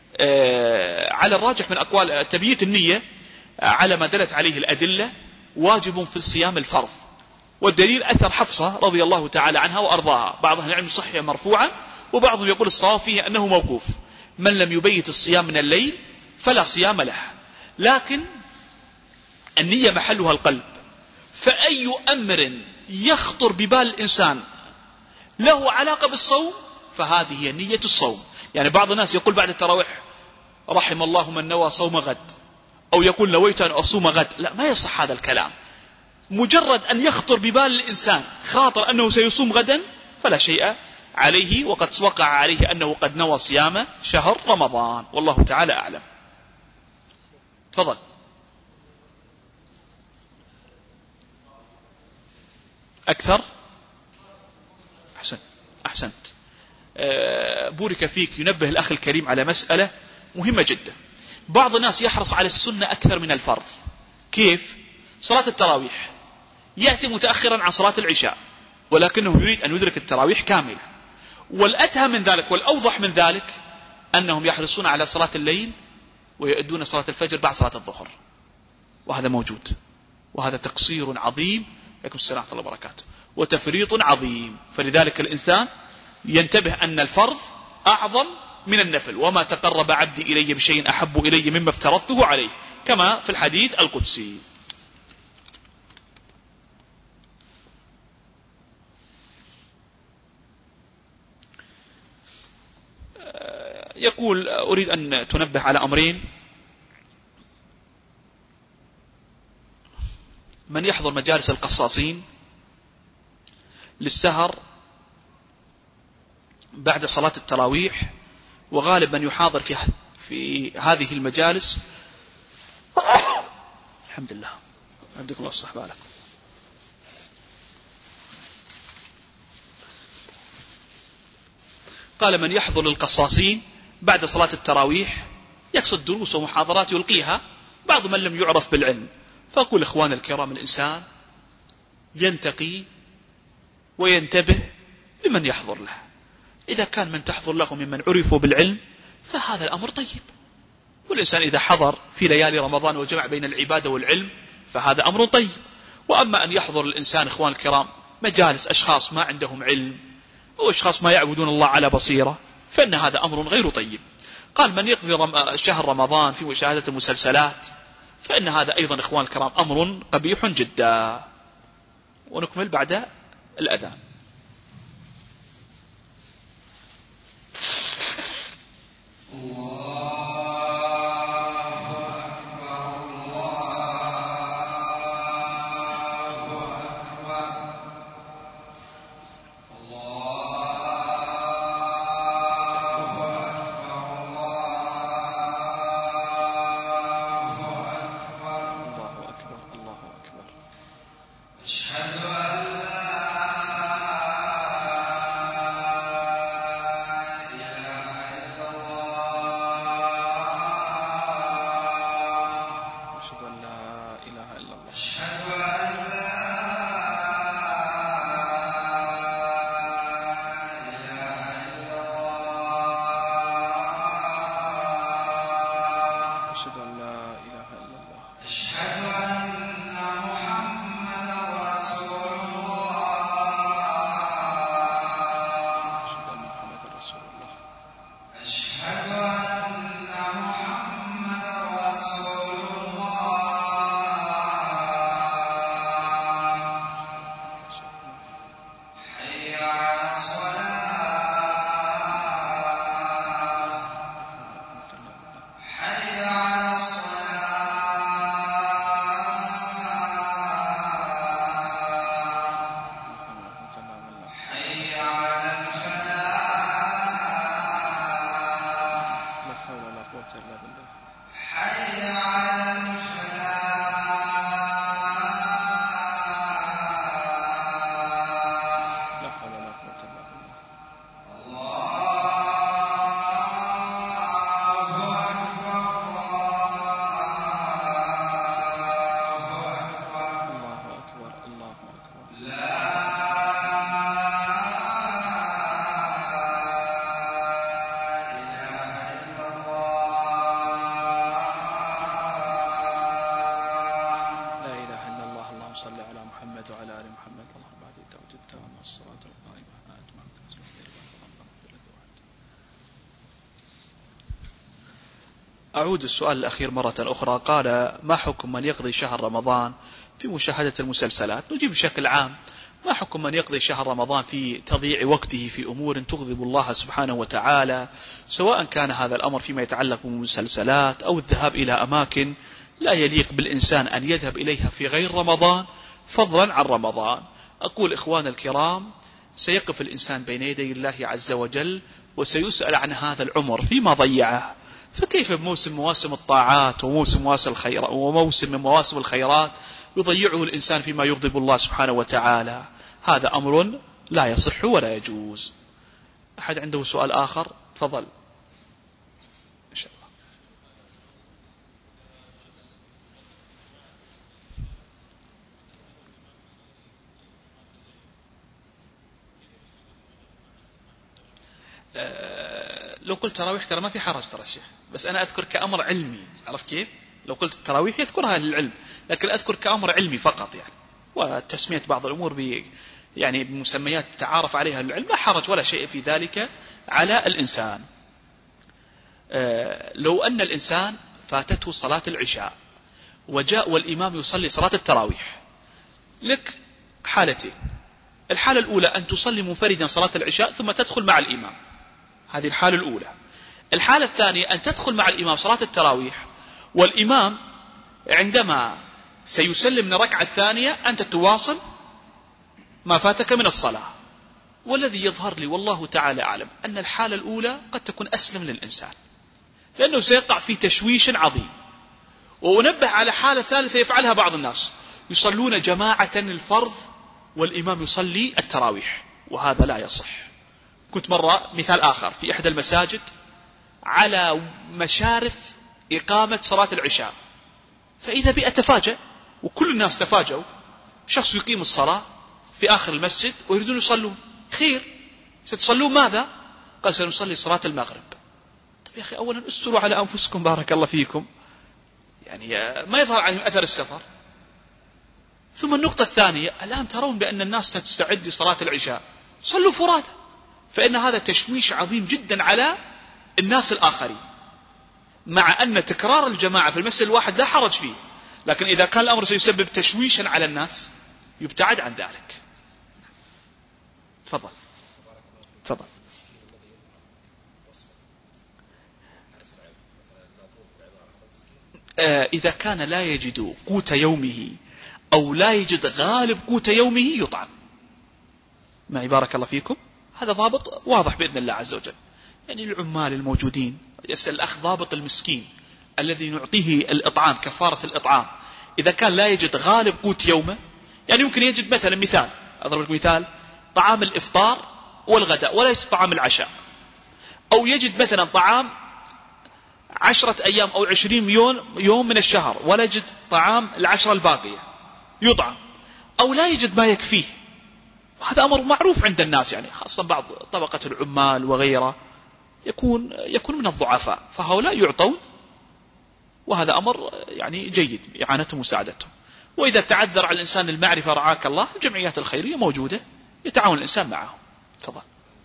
على الراجح من أقوال تبييت النية على ما دلت عليه الأدلة واجب في الصيام الفرض، والدليل أثر حفصة رضي الله تعالى عنها وأرضاها، بعض أهل العلم يصحح مرفوعا، وبعضهم يقول الصواب فيه أنه موقوف. من لم يبيت الصيام من الليل فلا صيام له، لكن النية محلها القلب، فأي أمر يخطر ببال الإنسان له علاقة بالصوم فهذه هي نية الصوم. يعني بعض الناس يقول بعد التراويح رحم الله من نوى صوم غد، أو يقول نويت أن أصوم غد. لا، ما يصح هذا الكلام. مجرد أن يخطر ببال الإنسان خاطر أنه سيصوم غدا فلا شيء عليه، وقد وقع عليه أنه قد نوى صيام شهر رمضان، والله تعالى أعلم. تفضل. أكثر. أحسنت أحسنت. أه بورك فيك. ينبه الأخ الكريم على مسألة مهمة جدا. بعض الناس يحرص على السنة أكثر من الفرض. كيف؟ صلاة التراويح يأتي متأخرا عن صلاة العشاء، ولكنه يريد أن يدرك التراويح كاملة. والأتهم من ذلك والأوضح من ذلك أنهم يحرصون على صلاة الليل ويؤدون صلاة الفجر بعد صلاة الظهر، وهذا موجود، وهذا تقصير عظيم. عليكم السلام ورحمة الله وبركاته. وتفريط عظيم. فلذلك الإنسان ينتبه أن الفرض أعظم من النفل. وما تقرب عبدي إلي بشيء أحب إلي مما افترضته عليه، كما في الحديث القدسي. يقول أريد أن تنبه على أمرين. من يحضر مجالس القصاصين للسهر بعد صلاة التراويح، وغالب من يحاضر في في هذه المجالس الحمد لله عندكم الله الصح بالك قال من يحضر للقصاصين بعد صلاة التراويح يقصد دروس ومحاضرات يلقيها بعض من لم يعرف بالعلم. فأقول إخوان الكرام الإنسان ينتقي وينتبه لمن يحضر له. إذا كان من تحضر له ممن عرفوا بالعلم فهذا الأمر طيب، والإنسان إذا حضر في ليالي رمضان وجمع بين العبادة والعلم فهذا أمر طيب. وأما أن يحضر الإنسان إخوان الكرام مجالس أشخاص ما عندهم علم أو أشخاص ما يعبدون الله على بصيرة فإن هذا أمر غير طيب. قال من يقضي رم... شهر رمضان في مشاهدة المسلسلات فإن هذا أيضا إخوان الكرام أمر قبيح جدا. ونكمل بعد الأذان. الله أكبر الله أعود السؤال الأخير مرة أخرى. قال: ما حكم من يقضي شهر رمضان في مشاهدة المسلسلات؟ نجيب بشكل عام: ما حكم من يقضي شهر رمضان في تضييع وقته في أمور تغضب الله سبحانه وتعالى، سواء كان هذا الأمر فيما يتعلق بالمسلسلات أو الذهاب إلى أماكن لا يليق بالإنسان أن يذهب إليها في غير رمضان فضلا عن رمضان. أقول إخوان الكرام، سيقف الإنسان بين يدي الله عز وجل وسيسأل عن هذا العمر فيما ضيعه، فكيف بموسم مواسم الطاعات وموسم مواسم الخيرات وموسم من مواسم الخيرات يضيعه الإنسان فيما يغضب الله سبحانه وتعالى؟ هذا أمر لا يصح ولا يجوز. أحد عنده سؤال آخر؟ تفضل إن شاء الله. أه لو قلت تراويح ترى ما في حرج ترى الشيخ، بس أنا أذكر كأمر علمي. عرفت كيف؟ لو قلت التراويح يذكرها أهل العلم، لكن أذكر كأمر علمي فقط يعني، وتسمية بعض الأمور ب يعني بمسميات تعارف عليها العلم، لا حرج ولا شيء في ذلك على الإنسان. أه لو أن الإنسان فاتته صلاة العشاء وجاء والإمام يصلي صلاة التراويح، لك حالتين: الحالة الأولى أن تصلي منفردا صلاة العشاء ثم تدخل مع الإمام، هذه الحالة الأولى. الحالة الثانية أن تدخل مع الإمام صلاة التراويح والإمام عندما سيسلم من الركعة الثانية أنت تواصل ما فاتك من الصلاة. والذي يظهر لي والله تعالى أعلم أن الحالة الأولى قد تكون أسلم للإنسان، لأنه سيقع في تشويش عظيم. وأنبه على حالة ثالثة يفعلها بعض الناس: يصلون جماعة الفرض والإمام يصلي التراويح، وهذا لا يصح. كنت مرة مثال آخر في إحدى المساجد على مشارف إقامة صلاة العشاء، فإذا بي أتفاجأ وكل الناس تفاجأوا، شخص يقيم الصلاة في آخر المسجد ويريدون يصلون. خير، ستصلون ماذا؟ قال: سنصلي صلاة المغرب. طيب يا أخي، أولا استروا على أنفسكم بارك الله فيكم، يعني ما يظهر عليهم أثر السفر. ثم النقطة الثانية: الآن ترون بأن الناس تستعد لصلاة العشاء، صلوا فرادى، فإن هذا تشويش عظيم جدا على الناس الآخرين، مع أن تكرار الجماعة في المسجد الواحد لا حرج فيه، لكن إذا كان الأمر سيسبب تشويشا على الناس يبتعد عن ذلك. تفضل تفضل. آه إذا كان لا يجد قوت يومه أو لا يجد غالب قوت يومه يطعم. معي بارك الله فيكم؟ هذا ضابط واضح بإذن الله عز وجل. يعني العمال الموجودين، يسأل الأخ ضابط المسكين الذي نعطيه الإطعام كفارة الإطعام، إذا كان لا يجد غالب قوت يومه، يعني يمكن يجد مثلا مثال، أضرب لك مثال: طعام الإفطار والغداء ولا يجد طعام العشاء، أو يجد مثلا طعام عشرة أيام أو عشرين يوم من الشهر ولا يجد طعام العشرة الباقية يطعم، أو لا يجد ما يكفيه. هذا أمر معروف عند الناس، يعني خاصة بعض طبقة العمال وغيره يكون يكون من الضعفاء، فهؤلاء يعطون، وهذا أمر يعني جيد إعانتهم ومساعدتهم. وإذا تعذر على الإنسان المعرفة رعاك الله، الجمعيات الخيرية موجودة يتعاون الإنسان معهم. تفضل.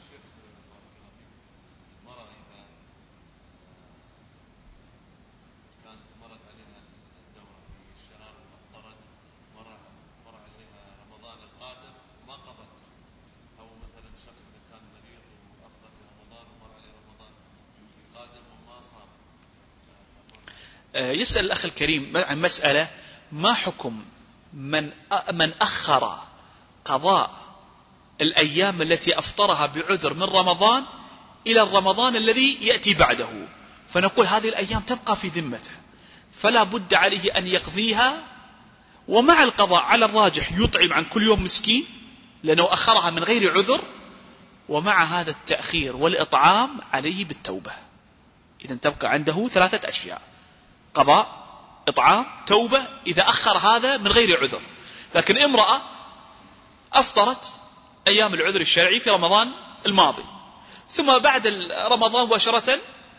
يسأل الأخ الكريم عن مسألة: ما حكم من من أخر قضاء الأيام التي أفطرها بعذر من رمضان إلى الرمضان الذي يأتي بعده؟ فنقول هذه الأيام تبقى في ذمته، فلا بد عليه أن يقضيها، ومع القضاء على الراجح يطعم عن كل يوم مسكين لأنه أخرها من غير عذر، ومع هذا التأخير والإطعام عليه بالتوبة. إذن تبقى عنده ثلاثة أشياء: قضاء، إطعام، توبة، إذا أخر هذا من غير عذر. لكن امرأة أفطرت أيام العذر الشرعي في رمضان الماضي، ثم بعد رمضان مباشرة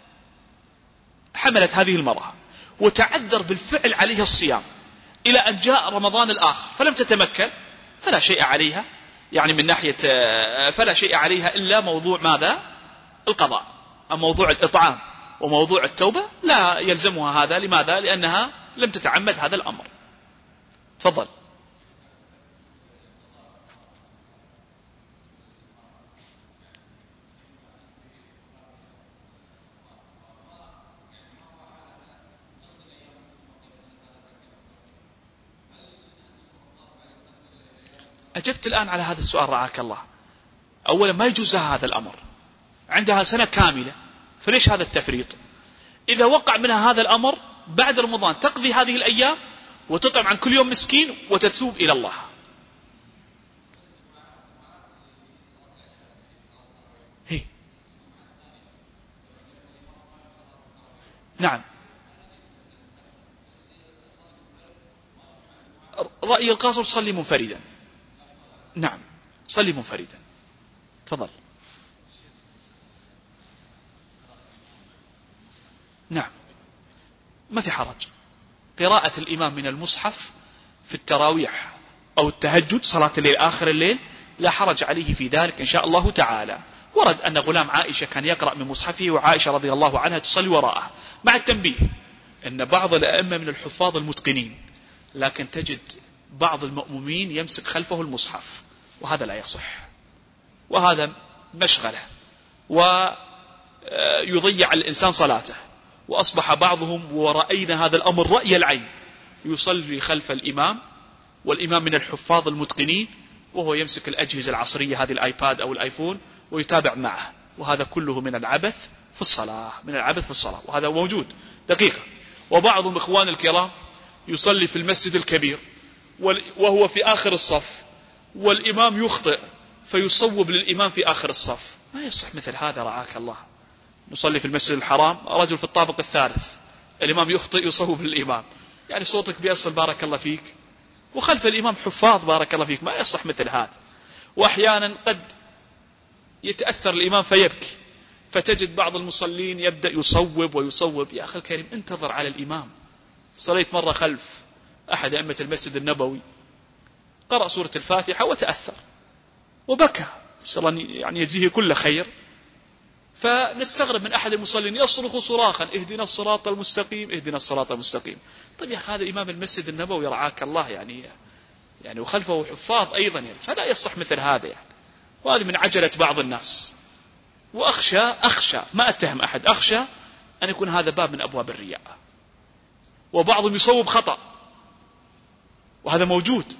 حملت هذه المرأة وتعذر بالفعل عليها الصيام إلى أن جاء رمضان الآخر فلم تتمكن، فلا شيء عليها، يعني من ناحية فلا شيء عليها إلا موضوع ماذا؟ القضاء، أو موضوع الإطعام، وموضوع التوبة لا يلزمها هذا. لماذا؟ لأنها لم تتعمد هذا الأمر. تفضل. أجبت الآن على هذا السؤال رعاك الله. أولا ما يجوز لها هذا الأمر، عندها سنة كاملة، فليش هذا التفريط؟ إذا وقع منها هذا الأمر بعد رمضان تقضي هذه الأيام وتطعم عن كل يوم مسكين وتتوب إلى الله. هي. نعم، رأي القاصر صلي منفردا. نعم صلي منفردا. تفضل. نعم ما في حرج. قراءة الإمام من المصحف في التراويح أو التهجد صلاة الليل آخر الليل لا حرج عليه في ذلك إن شاء الله تعالى. ورد أن غلام عائشة كان يقرأ من مصحفه وعائشة رضي الله عنها تصلي وراءه، مع التنبيه أن بعض الأئمة من الحفاظ المتقنين، لكن تجد بعض المأمومين يمسك خلفه المصحف، وهذا لا يصح، وهذا مشغلة ويضيع الإنسان صلاته. وأصبح بعضهم، ورأينا هذا الأمر رأي العين، يصلي خلف الإمام والإمام من الحفاظ المتقنين وهو يمسك الأجهزة العصرية هذه الآيباد أو الآيفون ويتابع معه، وهذا كله من العبث في الصلاة، من العبث في الصلاة، وهذا موجود دقيقة. وبعضهم إخوان الكرام يصلي في المسجد الكبير وهو في آخر الصف والإمام يخطئ فيصوب للإمام في آخر الصف. ما يصح مثل هذا رعاك الله. نصلي في المسجد الحرام، رجل في الطابق الثالث، الإمام يخطئ يصوب للإمام، يعني صوتك بيصل بارك الله فيك، وخلف الإمام حفاظ بارك الله فيك، ما يصح مثل هذا. وأحيانا قد يتأثر الإمام فيبكي، فتجد بعض المصلين يبدأ يصوب ويصوب. يا أخي الكريم انتظر على الإمام. صليت مرة خلف أحد أئمة المسجد النبوي، قرأ سورة الفاتحة وتأثر وبكى، صلى الله يعني يجزيه كل خير. فنستغرب من أحد المصلين يصرخ صراخا اهدنا الصراط المستقيم اهدنا الصراط المستقيم. طيب يا أخي هذا إمام المسجد النبوي رعاك الله، يعني يعني وخلفه حفاظ أيضا، يعني فلا يصح مثل هذا يعني. وهذه من عجلة بعض الناس. وأخشى أخشى ما أتهم أحد، أخشى أن يكون هذا باب من أبواب الرياء، وبعضهم يصوب خطأ وهذا موجود.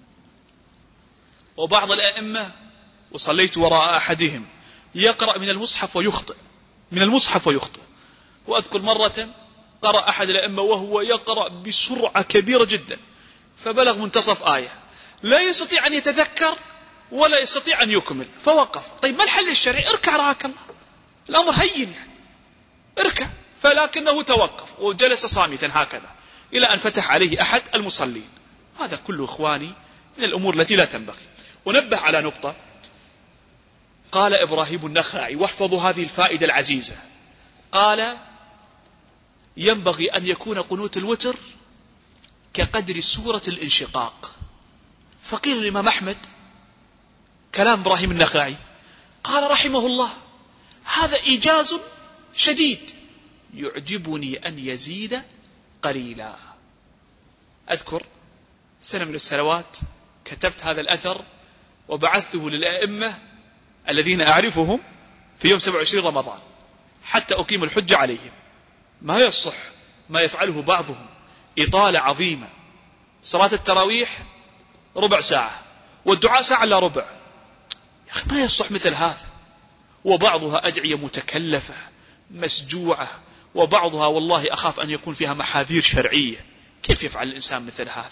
وبعض الأئمة وصليت وراء أحدهم يقرأ من المصحف ويخطئ، من المصحف ويخطئ. وأذكر مرة قرأ أحد الأئمة وهو يقرأ بسرعة كبيرة جدا، فبلغ منتصف آية لا يستطيع أن يتذكر ولا يستطيع أن يكمل، فوقف. طيب ما الحل الشرعي؟ اركع رعاك الله، الأمر هين يعني، اركع. فلكنه توقف وجلس صامتا هكذا إلى أن فتح عليه أحد المصلين. هذا كله إخواني من الأمور التي لا تنبغي. ونبه على نقطة قال إبراهيم النخعي، واحفظوا هذه الفائدة العزيزة، قال ينبغي أن يكون قنوت الوتر كقدر سورة الانشقاق. فقيل الإمام أحمد كلام إبراهيم النخعي، قال رحمه الله هذا إيجاز شديد يعجبني أن يزيد قليلا. أذكر سنة من السنوات كتبت هذا الأثر وبعثته للأئمة الذين أعرفهم في يوم سبعة وعشرين رمضان حتى أقيم الحجة عليهم. ما يصح ما يفعله بعضهم، إطالة عظيمة، صلاة التراويح ربع ساعة والدعاء ساعة إلا ربع، يا أخي ما يصح مثل هذا. وبعضها أدعية متكلفة مسجوعة، وبعضها والله أخاف أن يكون فيها محاذير شرعية. كيف يفعل الإنسان مثل هذا؟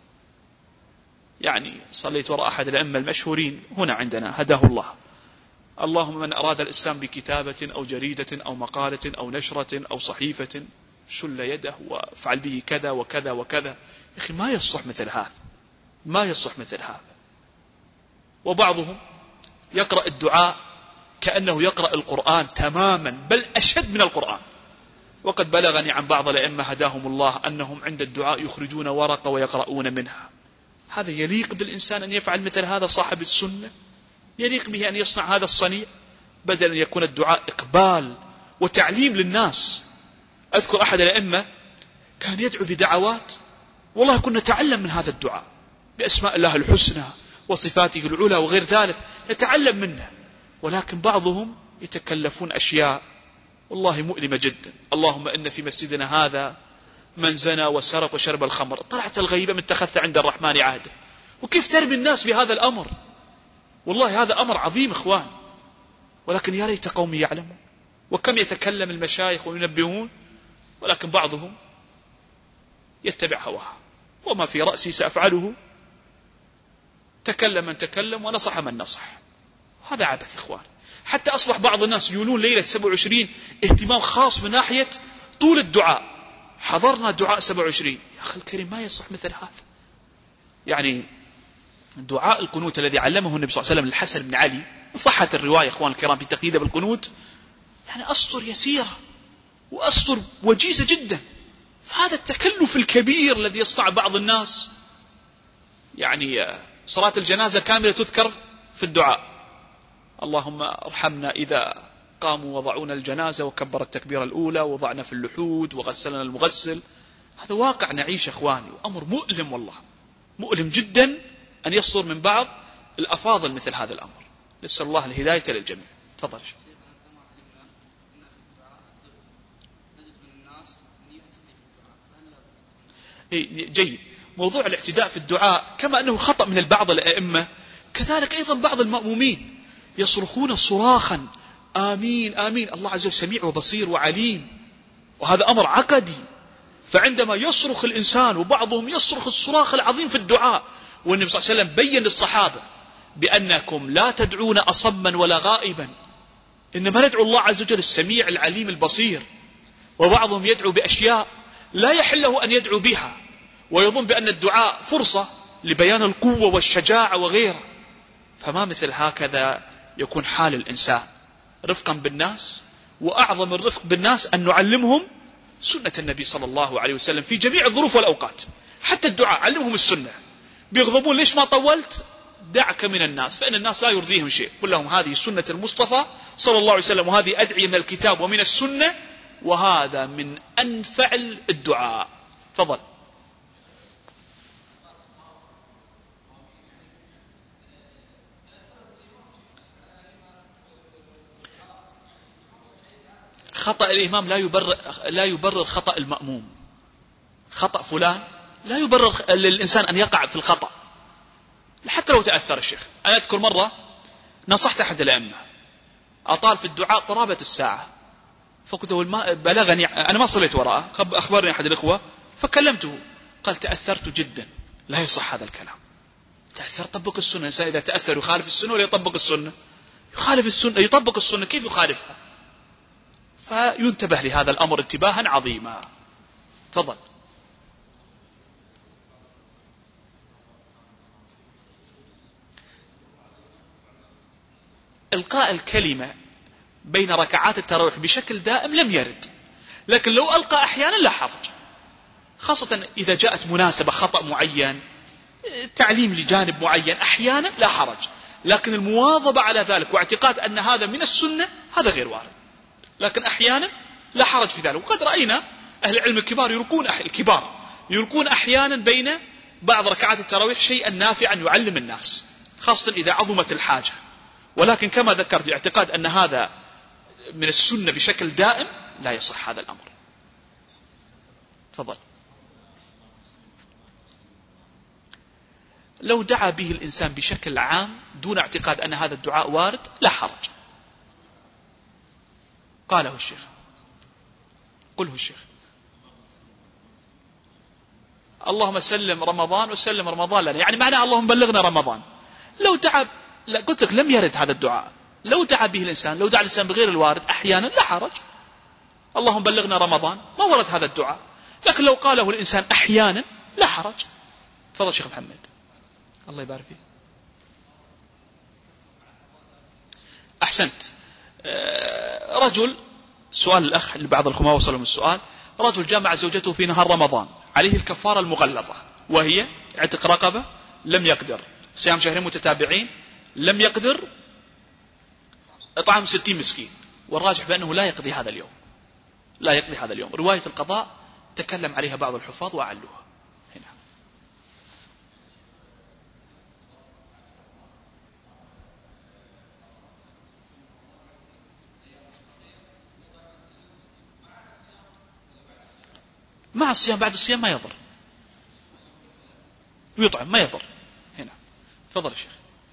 يعني صليت وراء أحد الأئمة المشهورين هنا عندنا هداه الله، اللهم من أراد الإسلام بكتابة أو جريدة أو مقالة أو نشرة أو صحيفة شل يده وافعل به كذا وكذا وكذا. يا أخي ما يصح مثل هذا، ما يصح مثل هذا. وبعضهم يقرأ الدعاء كأنه يقرأ القرآن تماما، بل أشد من القرآن. وقد بلغني عن بعض الأئمة هداهم الله أنهم عند الدعاء يخرجون ورقة ويقرؤون منها. هذا يليق بالإنسان أن يفعل مثل هذا؟ صاحب السنة يليق به أن يصنع هذا الصنيع، بدل أن يكون الدعاء إقبال وتعليم للناس. أذكر أحد الأئمة كان يدعو بدعوات والله كنا نتعلم من هذا الدعاء بأسماء الله الحسنى وصفاته العلى وغير ذلك، نتعلم منه. ولكن بعضهم يتكلفون أشياء والله مؤلمة جدا. اللهم إن في مسجدنا هذا من زنى وسرق وشرب الخمر، طلعت الغيبة من اتخذت عند الرحمن عهدا. وكيف ترمي الناس بهذا الأمر؟ والله هذا أمر عظيم إخوان، ولكن يا ليت قومي يعلمون. وكم يتكلم المشايخ وينبهون، ولكن بعضهم يتبع هواه. وما في رأسي سأفعله، تكلم من تكلم ونصح من نصح. هذا عبث إخوان. حتى أصبح بعض الناس يولون ليلة سبعة وعشرين اهتمام خاص من ناحية طول الدعاء. حضرنا دعاء سبعة وعشرين، يا أخي الكريم ما يصح مثل هذا. يعني دعاء القنوت الذي علمه النبي صلى الله عليه وسلم للحسن بن علي، صحت الرواية إخوان الكرام في تقييده بالقنوت، يعني أسطر يسيرة وأسطر وجيزة جدا. فهذا التكلف الكبير الذي يصنع بعض الناس، يعني صلاة الجنازة كاملة تذكر في الدعاء، اللهم ارحمنا إذا قاموا وضعونا الجنازة وكبر التكبيرة الأولى وضعنا في اللحود وغسلنا المغسل. هذا واقع نعيش إخواني، وأمر مؤلم والله، مؤلم جدا أن يصدر من بعض الأفاضل مثل هذا الأمر. نسأل الله الهداية للجميع. تفضل. جيد. موضوع الاعتداء في الدعاء كما أنه خطأ من البعض الأئمة، كذلك أيضا بعض المأمومين يصرخون صراخا آمين آمين. الله عز وجل سميع وبصير وعليم، وهذا أمر عقدي. فعندما يصرخ الإنسان، وبعضهم يصرخ الصراخ العظيم في الدعاء، والنبي صلى الله عليه وسلم بين للصحابة بأنكم لا تدعون أصما ولا غائبا، إنما ندعو الله عز وجل السميع العليم البصير. وبعضهم يدعو بأشياء لا يحل له أن يدعو بها، ويظن بأن الدعاء فرصة لبيان القوة والشجاعة وغيره. فما مثل هكذا يكون حال الإنسان، رفقا بالناس. وأعظم الرفق بالناس أن نعلمهم سنة النبي صلى الله عليه وسلم في جميع الظروف والأوقات. حتى الدعاء علمهم السنة. بيغضبون ليش ما طولت؟ دعك من الناس، فإن الناس لا يرضيهم شيء. قل لهم هذه سنة المصطفى صلى الله عليه وسلم، وهذه أدعية من الكتاب ومن السنة، وهذا من أنفع الدعاء. تفضل. خطأ الإمام لا يبرر لا يبرر خطأ المأموم. خطأ فلان لا يبرر للإنسان أن يقع في الخطأ حتى لو تأثر الشيخ. أنا أذكر مرة نصحت أحد الأئمة، أطال في الدعاء قرابة الساعة، فقلت له بلغني، أنا ما صليت وراءه، أخبرني أحد الإخوة فكلمته، قال تأثرت جدا، لا يصح هذا الكلام. تأثر، طبق السنة. الإنسان إذا تأثر يخالف السنة ولا يطبق السنة؟ يخالف السنة، يطبق السنة، كيف يخالفها؟ فينتبه لهذا الأمر انتباها عظيما. تفضل. إلقاء الكلمة بين ركعات التراويح بشكل دائم لم يرد، لكن لو ألقى أحيانا لا حرج، خاصة إذا جاءت مناسبة، خطأ معين، تعليم لجانب معين، أحيانا لا حرج. لكن المواظبة على ذلك واعتقاد أن هذا من السنة هذا غير وارد، لكن أحيانا لا حرج في ذلك. وقد رأينا أهل العلم الكبار يلقون الكبار يلقون أحيانا بين بعض ركعات التراويح شيئا نافعا يعلم الناس، خاصة إذا عظمت الحاجة. ولكن كما ذكرت اعتقاد أن هذا من السنة بشكل دائم لا يصح هذا الأمر. تفضل. لو دعا به الإنسان بشكل عام دون اعتقاد أن هذا الدعاء وارد لا حرج. قاله الشيخ، قله الشيخ، اللهم سلم رمضان وسلم رمضان لنا، يعني معناه اللهم بلغنا رمضان. لو دعا، لا قلت لك لم يرد هذا الدعاء. لو دعا به الإنسان، لو دعا الإنسان بغير الوارد أحيانا لا حرج، اللهم بلغنا رمضان، ما ورد هذا الدعاء. لكن لو قاله الإنسان أحيانا لا حرج. تفضل شيخ محمد. الله يبارك فيك. أحسنت. رجل، سؤال الأخ لبعض الأخوة وصلهم السؤال، رجل جامع زوجته في نهار رمضان، عليه الكفارة المغلظة، وهي اعتق رقبة، لم يقدر، صيام شهرين متتابعين، لم يقدر، إطعام ستين مسكين، والراجح بأنه لا يقضي هذا اليوم، لا يقضي هذا اليوم. رواية القضاء تكلم عليها بعض الحفاظ وأعلوها هنا. مع الصيام، بعد الصيام ما يضر، ويطعم ما يضر هنا. تفضل يا شيخ.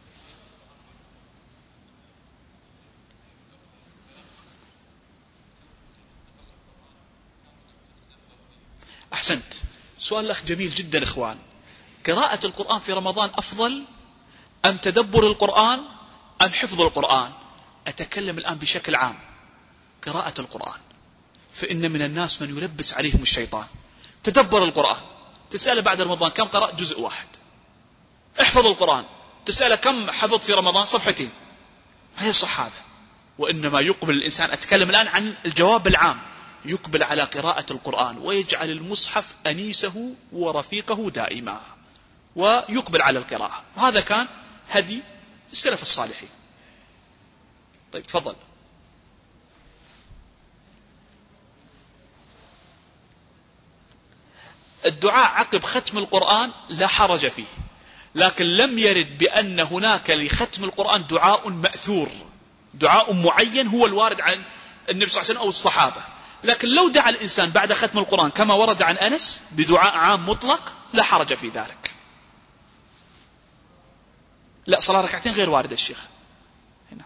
أحسنت، سؤال الأخ جميل جدا. إخوان، قراءة القرآن في رمضان أفضل أم تدبر القرآن أم حفظ القرآن؟ أتكلم الآن بشكل عام. قراءة القرآن، فإن من الناس من يلبس عليهم الشيطان. تدبر القرآن، تسأله بعد رمضان كم قرأ؟ جزء واحد. احفظ القرآن، تسأله كم حفظ في رمضان؟ صفحتين. ما يصح هذا. وإنما يقبل الإنسان، أتكلم الآن عن الجواب العام، يقبل على قراءة القرآن ويجعل المصحف أنيسه ورفيقه دائما، ويقبل على القراءة. وهذا كان هدي السلف الصالحين. طيب تفضل. الدعاء عقب ختم القرآن لا حرج فيه، لكن لم يرد بأن هناك لختم القرآن دعاء مأثور، دعاء معين هو الوارد عن النبي صلى الله عليه وسلم أو الصحابة. لكن لو دعا الإنسان بعد ختم القرآن كما ورد عن أنس بدعاء عام مطلق لا حرج في ذلك. لا، صلاة ركعتين غير واردة الشيخ هنا.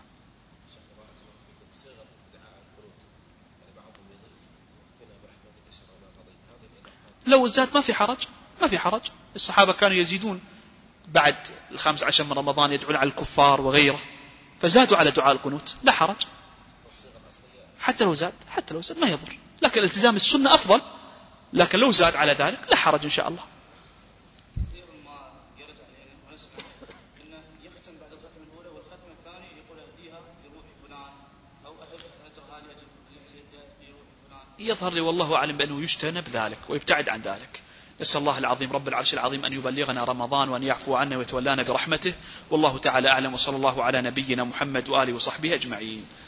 لو زاد ما في حرج، ما في حرج. الصحابة كانوا يزيدون بعد الخامس عشر من رمضان، يدعون على الكفار وغيره، فزادوا على دعاء القنوت، لا حرج. حتى لو زاد، حتى لو زاد ما يضر، لكن الالتزام السنة أفضل. لكن لو زاد على ذلك لا حرج إن شاء الله. كثير ما يرد علينا ونسمع إنه يختم بعد الختمة الأولى والختمة الثانية يقول أهديها لروح فلان أو أهدرها لروح فلان. يظهر لي والله أعلم بأنه يجتنب ذلك ويبتعد عن ذلك. نسأل الله العظيم رب العرش العظيم أن يبلغنا رمضان وأن يعفو عنا ويتولانا برحمته، والله تعالى أعلم، وصلى الله على نبينا محمد وآله وصحبه أجمعين.